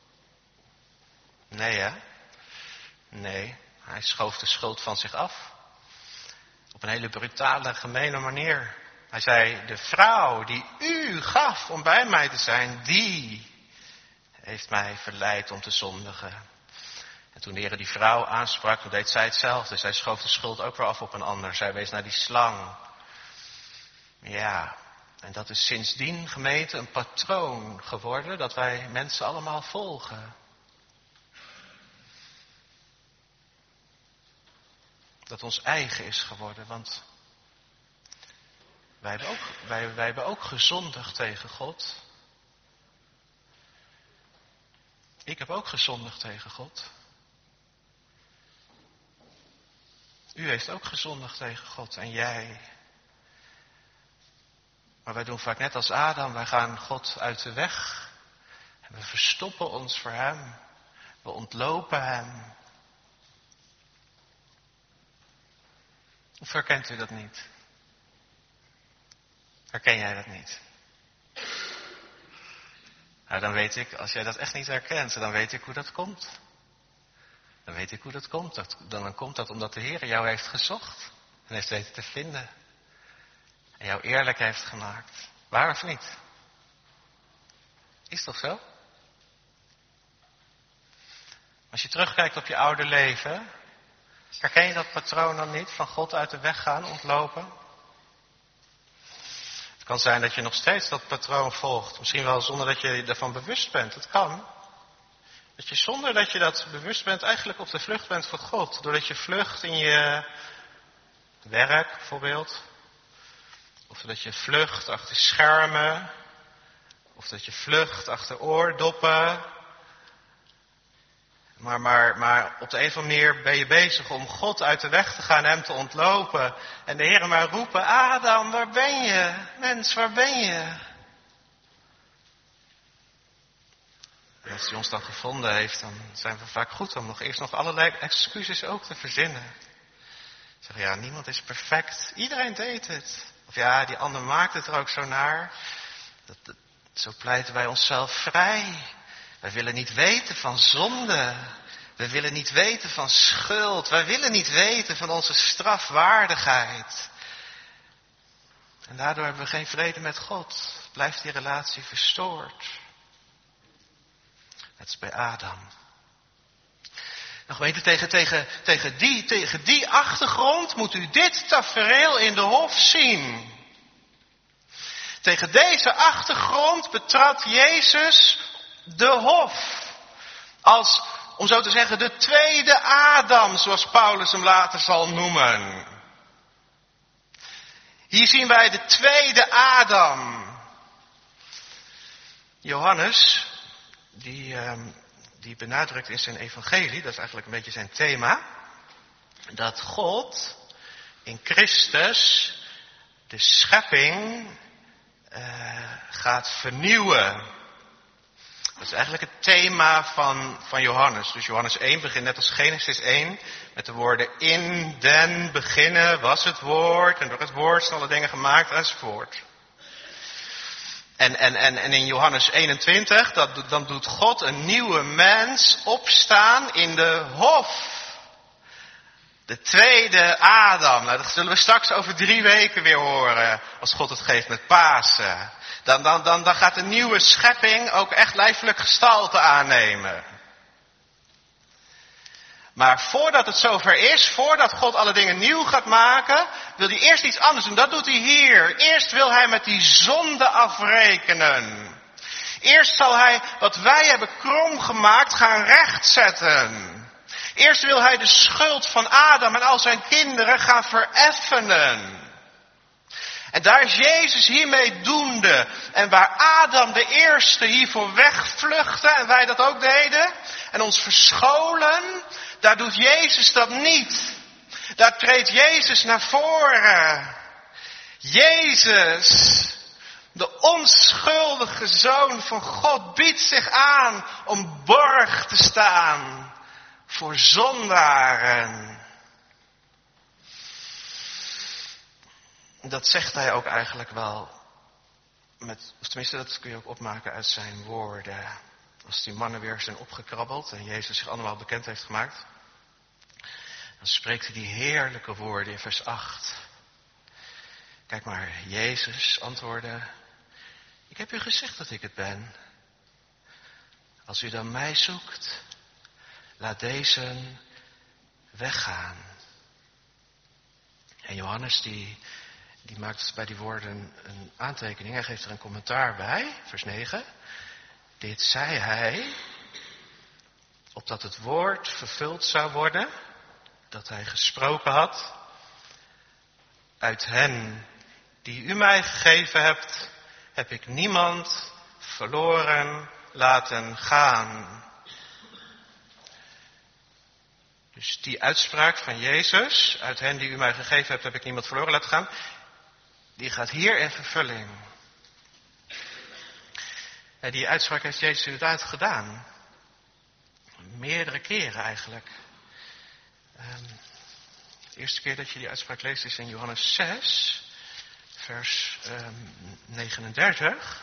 Nee, hè? Nee, hij schoof de schuld van zich af. Op een hele brutale, gemene manier. Hij zei, de vrouw die u gaf om bij mij te zijn, die heeft mij verleid om te zondigen. En toen de Heer die vrouw aansprak, toen deed zij hetzelfde. Zij schoof de schuld ook weer af op een ander. Zij wees naar die slang. Ja, en dat is sindsdien, gemeente, een patroon geworden dat wij mensen allemaal volgen. Dat ons eigen is geworden, want wij hebben ook gezondigd tegen God. Ik heb ook gezondigd tegen God. U heeft ook gezondigd tegen God en jij. Maar wij doen vaak net als Adam, wij gaan God uit de weg. En we verstoppen ons voor hem. We ontlopen hem. Of herkent u dat niet? Herken jij dat niet? Nou, dan weet ik, als jij dat echt niet herkent, dan weet ik hoe dat komt. Dan weet ik hoe dat komt. Dan komt dat omdat de Heer jou heeft gezocht. En heeft weten te vinden. En jou eerlijk heeft gemaakt. Waar of niet? Is toch zo? Als je terugkijkt op je oude leven, herken je dat patroon dan niet? Van God uit de weg gaan, ontlopen? Het kan zijn dat je nog steeds dat patroon volgt. Misschien wel zonder dat je ervan bewust bent. Het kan. Dat je zonder dat je dat bewust bent eigenlijk op de vlucht bent voor God. Doordat je vlucht in je werk bijvoorbeeld. Of dat je vlucht achter schermen. Of dat je vlucht achter oordoppen. Maar op de een of andere manier ben je bezig om God uit de weg te gaan en hem te ontlopen. En de Heer maar roepen, Adam, waar ben je? Mens, waar ben je? En als hij ons dan gevonden heeft, dan zijn we vaak goed om eerst allerlei excuses ook te verzinnen. Zeggen, ja, niemand is perfect. Iedereen deed het. Of ja, die ander maakt het er ook zo naar. Zo pleiten wij onszelf vrij. Wij willen niet weten van zonde. We willen niet weten van schuld. Wij willen niet weten van onze strafwaardigheid. En daardoor hebben we geen vrede met God. Blijft die relatie verstoord. Net als bij Adam. Nog weten, tegen die achtergrond moet u dit tafereel in de hof zien. Tegen deze achtergrond betrad Jezus de hof. Als, om zo te zeggen, de tweede Adam, zoals Paulus hem later zal noemen. Hier zien wij de tweede Adam. Johannes, die benadrukt in zijn evangelie, dat is eigenlijk een beetje zijn thema, dat God in Christus de schepping gaat vernieuwen. Dat is eigenlijk het thema van Johannes. Dus Johannes 1 begint net als Genesis 1 met de woorden in den beginnen was het woord en door het woord zijn alle dingen gemaakt enzovoort. En in Johannes 21, dan doet God een nieuwe mens opstaan in de hof. De tweede Adam. Nou, dat zullen we straks over 3 weken weer horen. Als God het geeft met Pasen. Dan gaat de nieuwe schepping ook echt lijfelijk gestalte aannemen. Maar voordat het zover is, voordat God alle dingen nieuw gaat maken, wil hij eerst iets anders doen. Dat doet hij hier. Eerst wil hij met die zonde afrekenen. Eerst zal hij wat wij hebben krom gemaakt gaan rechtzetten. Eerst wil hij de schuld van Adam en al zijn kinderen gaan vereffenen. En daar is Jezus hiermee doende. En waar Adam de eerste hiervoor wegvluchtte en wij dat ook deden en ons verscholen, daar doet Jezus dat niet. Daar treedt Jezus naar voren. Jezus, de onschuldige Zoon van God, biedt zich aan om borg te staan voor zondaren. Dat zegt hij ook eigenlijk wel, of tenminste dat kun je ook opmaken uit zijn woorden. Als die mannen weer zijn opgekrabbeld en Jezus zich allemaal bekend heeft gemaakt, dan spreekt hij die heerlijke woorden in vers 8. Kijk maar, Jezus antwoordde, ik heb u gezegd dat ik het ben. Als u dan mij zoekt, laat deze weggaan. En Johannes die maakt bij die woorden een aantekening. Hij geeft er een commentaar bij, vers 9. Dit zei hij, opdat het woord vervuld zou worden, dat hij gesproken had. Uit hen die u mij gegeven hebt, heb ik niemand verloren laten gaan. Dus die uitspraak van Jezus, uit hen die u mij gegeven hebt, heb ik niemand verloren laten gaan, die gaat hier in vervulling. En die uitspraak heeft Jezus inderdaad gedaan. Meerdere keren eigenlijk. De eerste keer dat je die uitspraak leest is in Johannes 6, vers 39.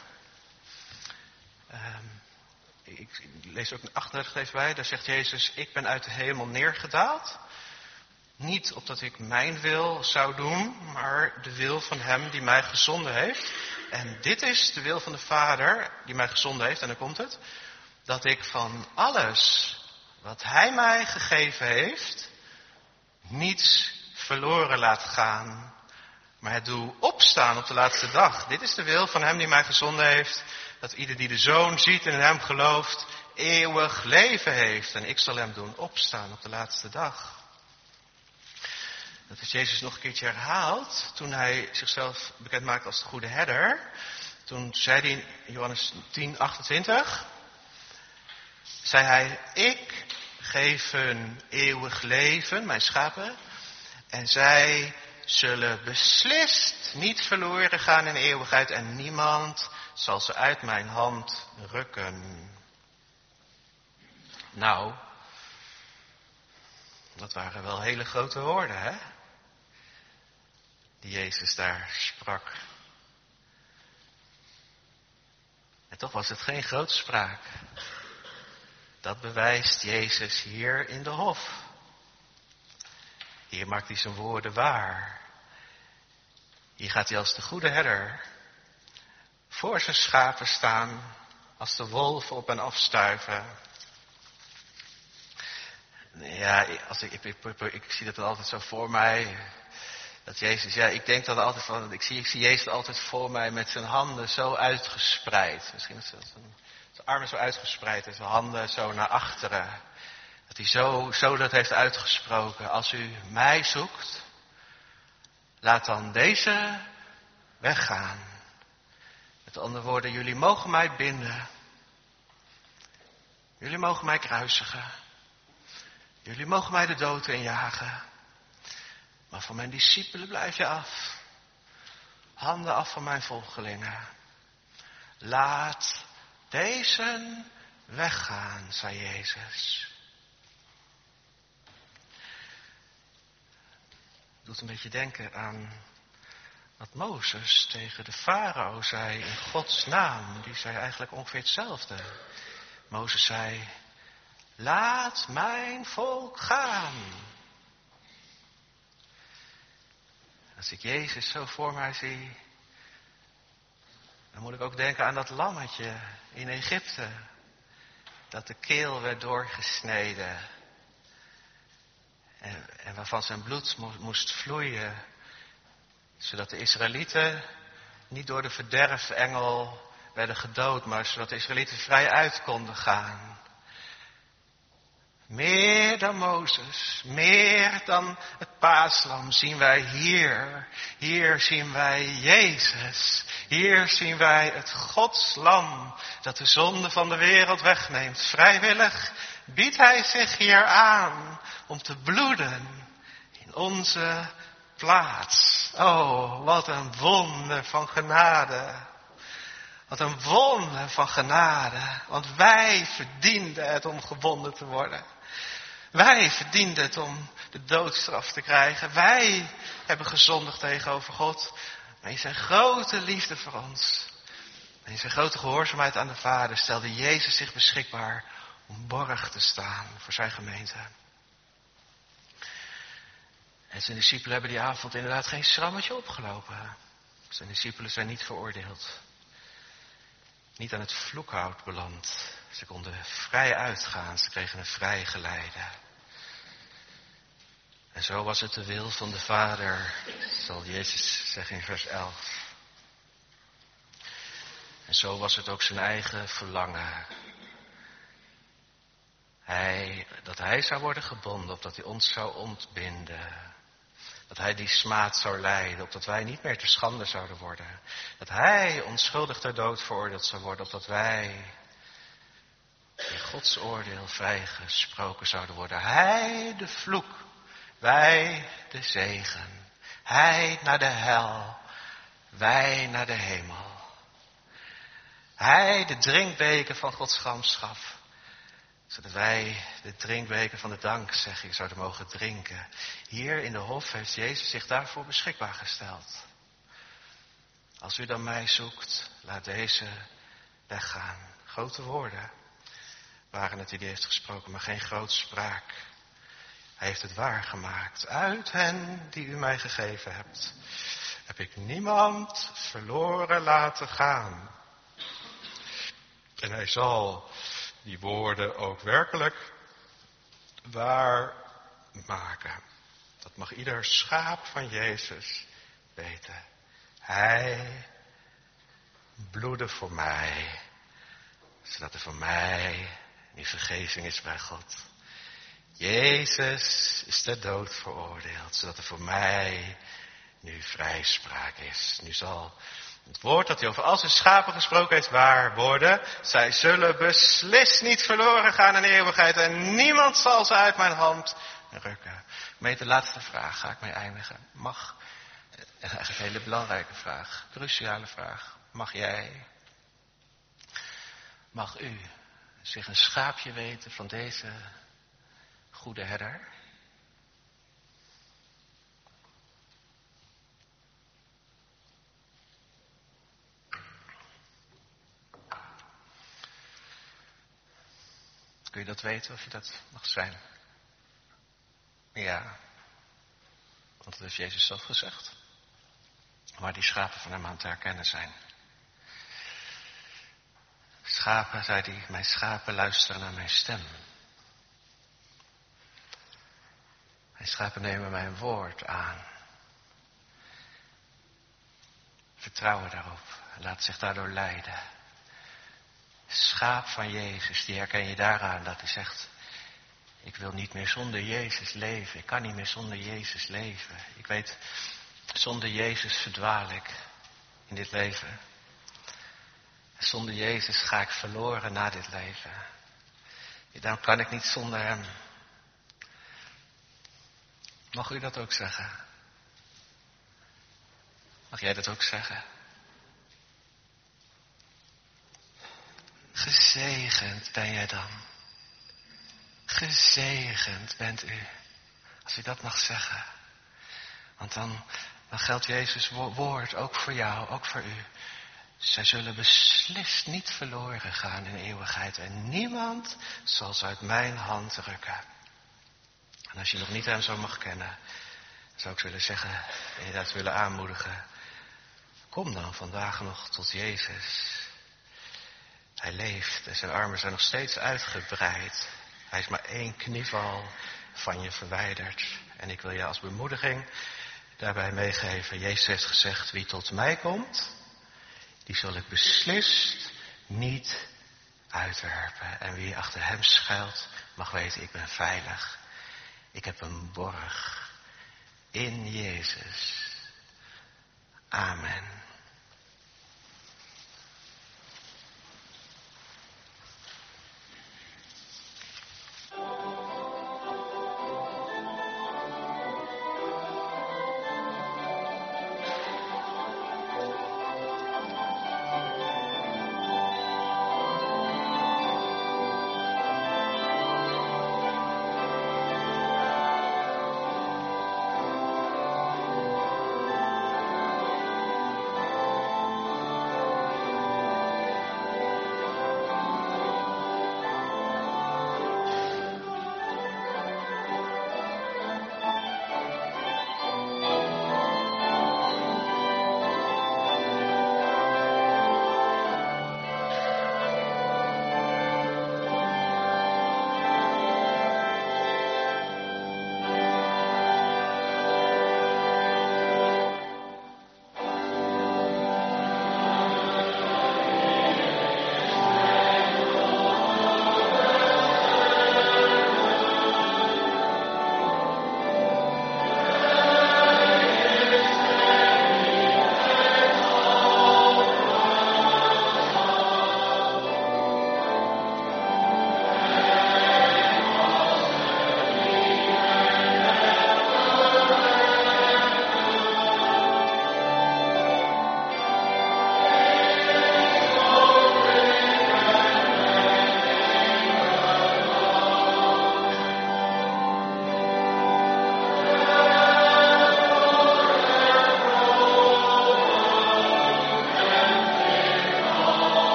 Ik lees ook 38 even bij. Daar zegt Jezus, ik ben uit de hemel neergedaald. Niet opdat ik mijn wil zou doen, maar de wil van hem die mij gezonden heeft. En dit is de wil van de Vader die mij gezonden heeft. En dan komt het. Dat ik van alles wat hij mij gegeven heeft, niets verloren laat gaan. Maar het doe opstaan op de laatste dag. Dit is de wil van hem die mij gezonden heeft. Dat ieder die de Zoon ziet en in hem gelooft, eeuwig leven heeft. En ik zal hem doen opstaan op de laatste dag. Dat heeft Jezus nog een keertje herhaald toen hij zichzelf bekend maakte als de goede herder. Toen zei hij in Johannes 10, 28, zei hij, ik geef hun eeuwig leven, mijn schapen, en zij zullen beslist niet verloren gaan in eeuwigheid en niemand zal ze uit mijn hand rukken. Nou, dat waren wel hele grote woorden, hè? Die Jezus daar sprak. En toch was het geen grootspraak. Dat bewijst Jezus hier in de hof. Hier maakt hij zijn woorden waar. Hier gaat hij als de goede herder voor zijn schapen staan, als de wolven op en afstuiven. Ja, ik zie dat dan altijd zo voor mij. Dat Jezus, ja, ik denk dan altijd van, ik zie Jezus altijd voor mij met zijn handen zo uitgespreid. Misschien is dat zijn armen zo uitgespreid en zijn handen zo naar achteren. Dat hij zo dat heeft uitgesproken. Als u mij zoekt, laat dan deze weggaan. Met andere woorden, jullie mogen mij binden. Jullie mogen mij kruisigen. Jullie mogen mij de dood injagen. Maar van mijn discipelen blijf je af. Handen af van mijn volgelingen. Laat deze weggaan, zei Jezus. Het doet een beetje denken aan wat Mozes tegen de farao zei in Gods naam. Die zei eigenlijk ongeveer hetzelfde. Mozes zei, laat mijn volk gaan. Als ik Jezus zo voor mij zie, dan moet ik ook denken aan dat lammetje in Egypte. Dat de keel werd doorgesneden. En waarvan zijn bloed moest vloeien. Zodat de Israëlieten niet door de verderfengel werden gedood, maar zodat de Israëlieten vrij uit konden gaan. Meer dan Mozes, meer dan het paaslam zien wij hier. Hier zien wij Jezus. Hier zien wij het Godslam dat de zonde van de wereld wegneemt. Vrijwillig biedt hij zich hier aan om te bloeden in onze plaats. Oh, wat een wonder van genade. Wat een wonder van genade. Want wij verdienden het om gebonden te worden. Wij verdienden het om de doodstraf te krijgen. Wij hebben gezondigd tegenover God. Maar in zijn grote liefde voor ons. En in zijn grote gehoorzaamheid aan de Vader stelde Jezus zich beschikbaar om borg te staan voor zijn gemeente. En zijn discipelen hebben die avond inderdaad geen schrammetje opgelopen. Zijn discipelen zijn niet veroordeeld. Niet aan het vloekhout beland. Ze konden vrij uitgaan. Ze kregen een vrij geleide. En zo was het de wil van de Vader, zal Jezus zeggen in vers 11. En zo was het ook zijn eigen verlangen. Dat hij zou worden gebonden, opdat hij ons zou ontbinden. Dat hij die smaad zou lijden, opdat wij niet meer te schande zouden worden. Dat hij onschuldig ter dood veroordeeld zou worden, opdat wij in Gods oordeel vrijgesproken zouden worden. Hij de vloek, wij de zegen. Hij naar de hel, wij naar de hemel. Hij de drinkbeker van Gods gramschap, zodat wij de drinkbeker van de dankzegging zouden mogen drinken. Hier in de hof heeft Jezus zich daarvoor beschikbaar gesteld. Als u dan mij zoekt, laat deze weggaan. Grote woorden waren het die hij heeft gesproken, maar geen grootspraak. Hij heeft het waargemaakt. Uit hen die u mij gegeven hebt, heb ik niemand verloren laten gaan. En hij zal die woorden ook werkelijk waar maken. Dat mag ieder schaap van Jezus weten. Hij bloedde voor mij, zodat er voor mij nu vergeving is bij God. Jezus is ter dood veroordeeld, zodat er voor mij nu vrijspraak is. Nu zal het woord dat hij over al zijn schapen gesproken heeft waar worden. Zij zullen beslist niet verloren gaan in de eeuwigheid en niemand zal ze uit mijn hand rukken. Met de laatste vraag ga ik mee eindigen. Eigenlijk een hele belangrijke vraag, cruciale vraag. Mag u zich een schaapje weten van deze goede herder? Kun je dat weten of je dat mag zijn? Ja, want dat heeft Jezus zelf gezegd. Waar die schapen van hem aan te herkennen zijn. Schapen, zei hij, mijn schapen luisteren naar mijn stem. Mijn schapen nemen mijn woord aan. Vertrouwen daarop en laat zich daardoor leiden. Schaap van Jezus, die herken je daaraan dat hij zegt, ik wil niet meer zonder Jezus leven. Ik kan niet meer zonder Jezus leven. Ik weet, zonder Jezus verdwaal ik in dit leven. Zonder Jezus ga ik verloren na dit leven. Dan kan ik niet zonder hem. Mag u dat ook zeggen? Mag jij dat ook zeggen? Gezegend ben jij dan. Gezegend bent u. Als u dat mag zeggen. Want dan geldt Jezus woord ook voor jou, ook voor u. Zij zullen beslist niet verloren gaan in eeuwigheid. En niemand zal ze uit mijn hand rukken. En als je nog niet hem zo mag kennen, zou ik willen zeggen en je dat willen aanmoedigen. Kom dan vandaag nog tot Jezus. Hij leeft en zijn armen zijn nog steeds uitgebreid. Hij is maar 1 knieval van je verwijderd. En ik wil je als bemoediging daarbij meegeven. Jezus heeft gezegd, wie tot mij komt, die zal ik beslist niet uitwerpen. En wie achter hem schuilt, mag weten, ik ben veilig. Ik heb een borg in Jezus. Amen.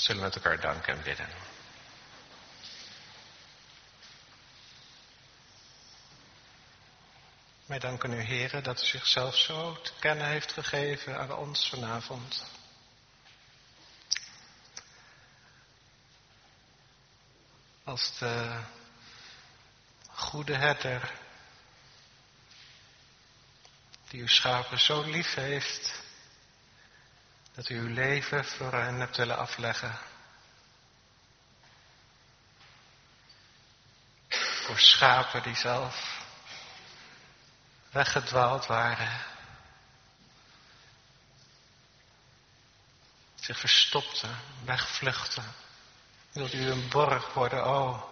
zullen we met elkaar danken en bidden. Wij danken u, Heere, dat u zichzelf zo te kennen heeft gegeven aan ons vanavond. Als de goede herder die uw schapen zo lief heeft dat u uw leven voor hen hebt willen afleggen. Voor schapen die zelf weggedwaald waren, zich verstopten, wegvluchtten. Wilt u een borg worden, o.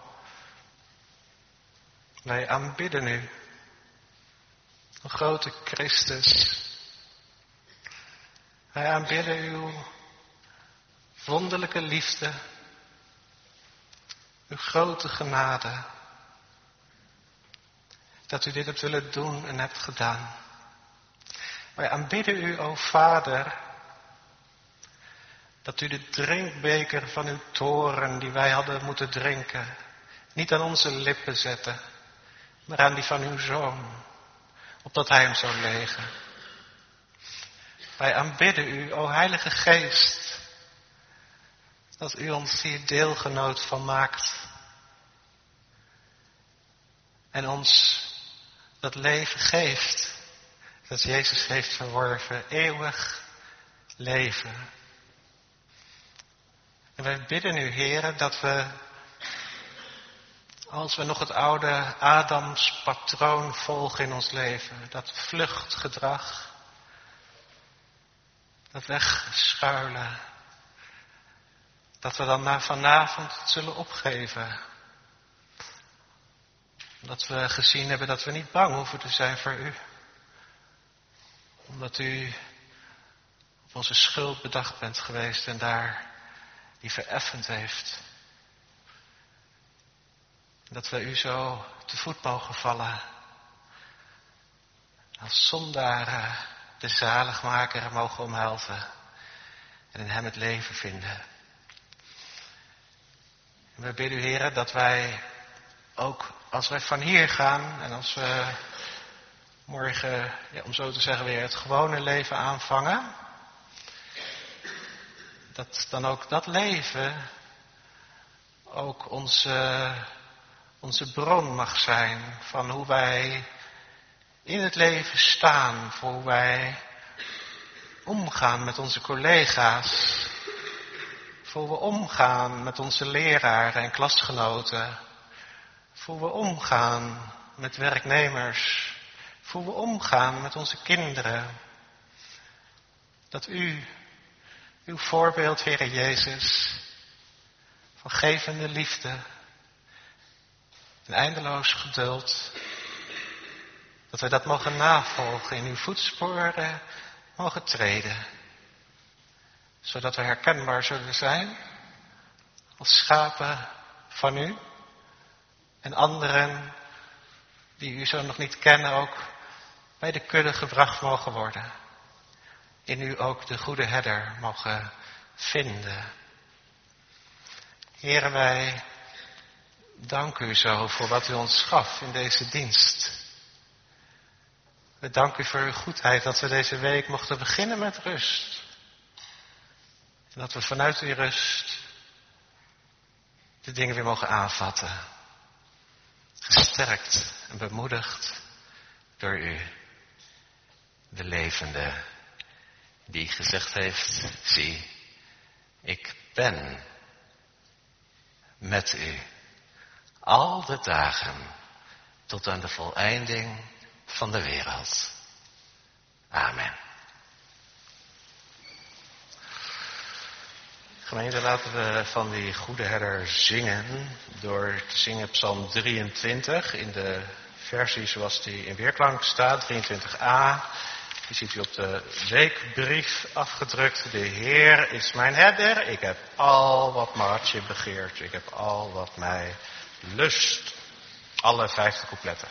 Wij aanbidden u, o grote Christus. Wij aanbidden uw wonderlijke liefde, uw grote genade. Dat u dit hebt willen doen en hebt gedaan. Wij aanbidden u, o Vader, dat u de drinkbeker van uw toorn die wij hadden moeten drinken, niet aan onze lippen zette, maar aan die van uw Zoon, opdat hij hem zou legen. Wij aanbidden u, o Heilige Geest, dat u ons hier deelgenoot van maakt en ons dat leven geeft, dat Jezus heeft verworven, eeuwig leven. En wij bidden u, Heere, dat we, als we nog het oude Adams patroon volgen in ons leven, dat vluchtgedrag, dat wegschuilen, dat we dan na vanavond het zullen opgeven. Dat we gezien hebben dat we niet bang hoeven te zijn voor u. Omdat u op onze schuld bedacht bent geweest en daar die vereffend heeft. Dat we u zo te voet mogen vallen. Als zondaren de zaligmaker mogen omhelzen. En in hem het leven vinden. En we bidden u, Heer, dat wij ook als wij van hier gaan en als we morgen, om zo te zeggen, weer het gewone leven aanvangen, dat dan ook dat leven ook onze bron mag zijn van hoe wij in het leven staan, voor hoe wij omgaan met onze collega's, voor hoe we omgaan met onze leraren en klasgenoten, voor hoe we omgaan met werknemers, voor hoe we omgaan met onze kinderen. Dat u, uw voorbeeld, Heere Jezus, van gevende liefde en eindeloos geduld, dat wij dat mogen navolgen, in uw voetsporen mogen treden, zodat we herkenbaar zullen zijn als schapen van u en anderen die u zo nog niet kennen ook bij de kudde gebracht mogen worden. In u ook de goede herder mogen vinden. Heere, wij danken u zo voor wat u ons gaf in deze dienst. We danken u voor uw goedheid dat we deze week mochten beginnen met rust. En dat we vanuit die rust de dingen weer mogen aanvatten. Gesterkt en bemoedigd door u, de levende, die gezegd heeft, zie, ik ben met u al de dagen tot aan de voleinding van de wereld. Amen. Gemeente, laten we van die goede herder zingen door te zingen Psalm 23 in de versie zoals die in weerklank staat, 23a. Die ziet u op de weekbrief afgedrukt. De Heer is mijn herder, ik heb al wat mijn hartje begeert, ik heb al wat mij lust. Alle 50 coupletten.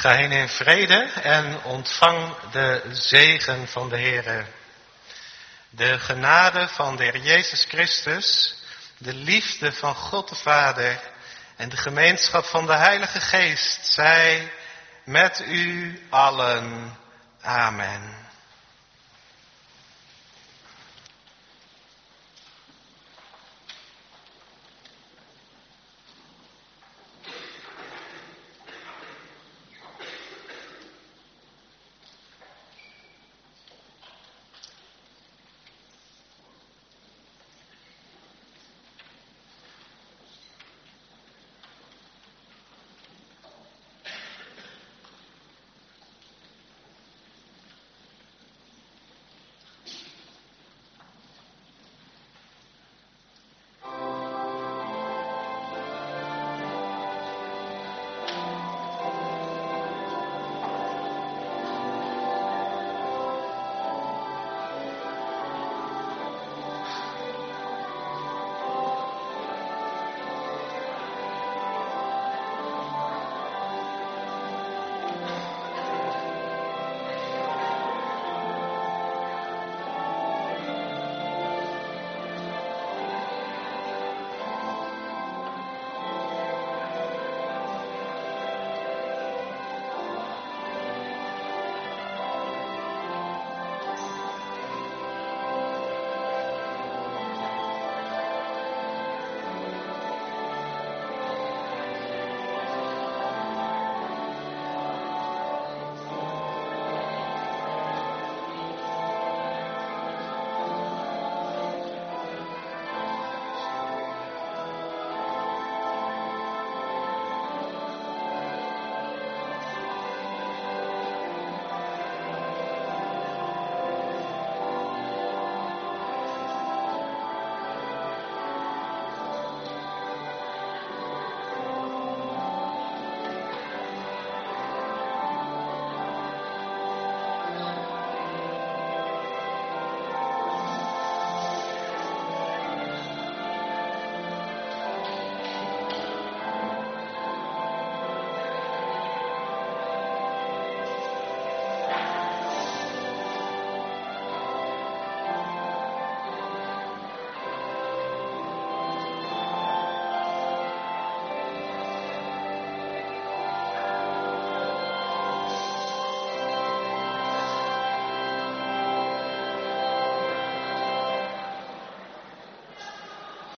Ga heen in vrede en ontvang de zegen van de Heere. De genade van de Heer Jezus Christus, de liefde van God de Vader en de gemeenschap van de Heilige Geest zij met u allen. Amen.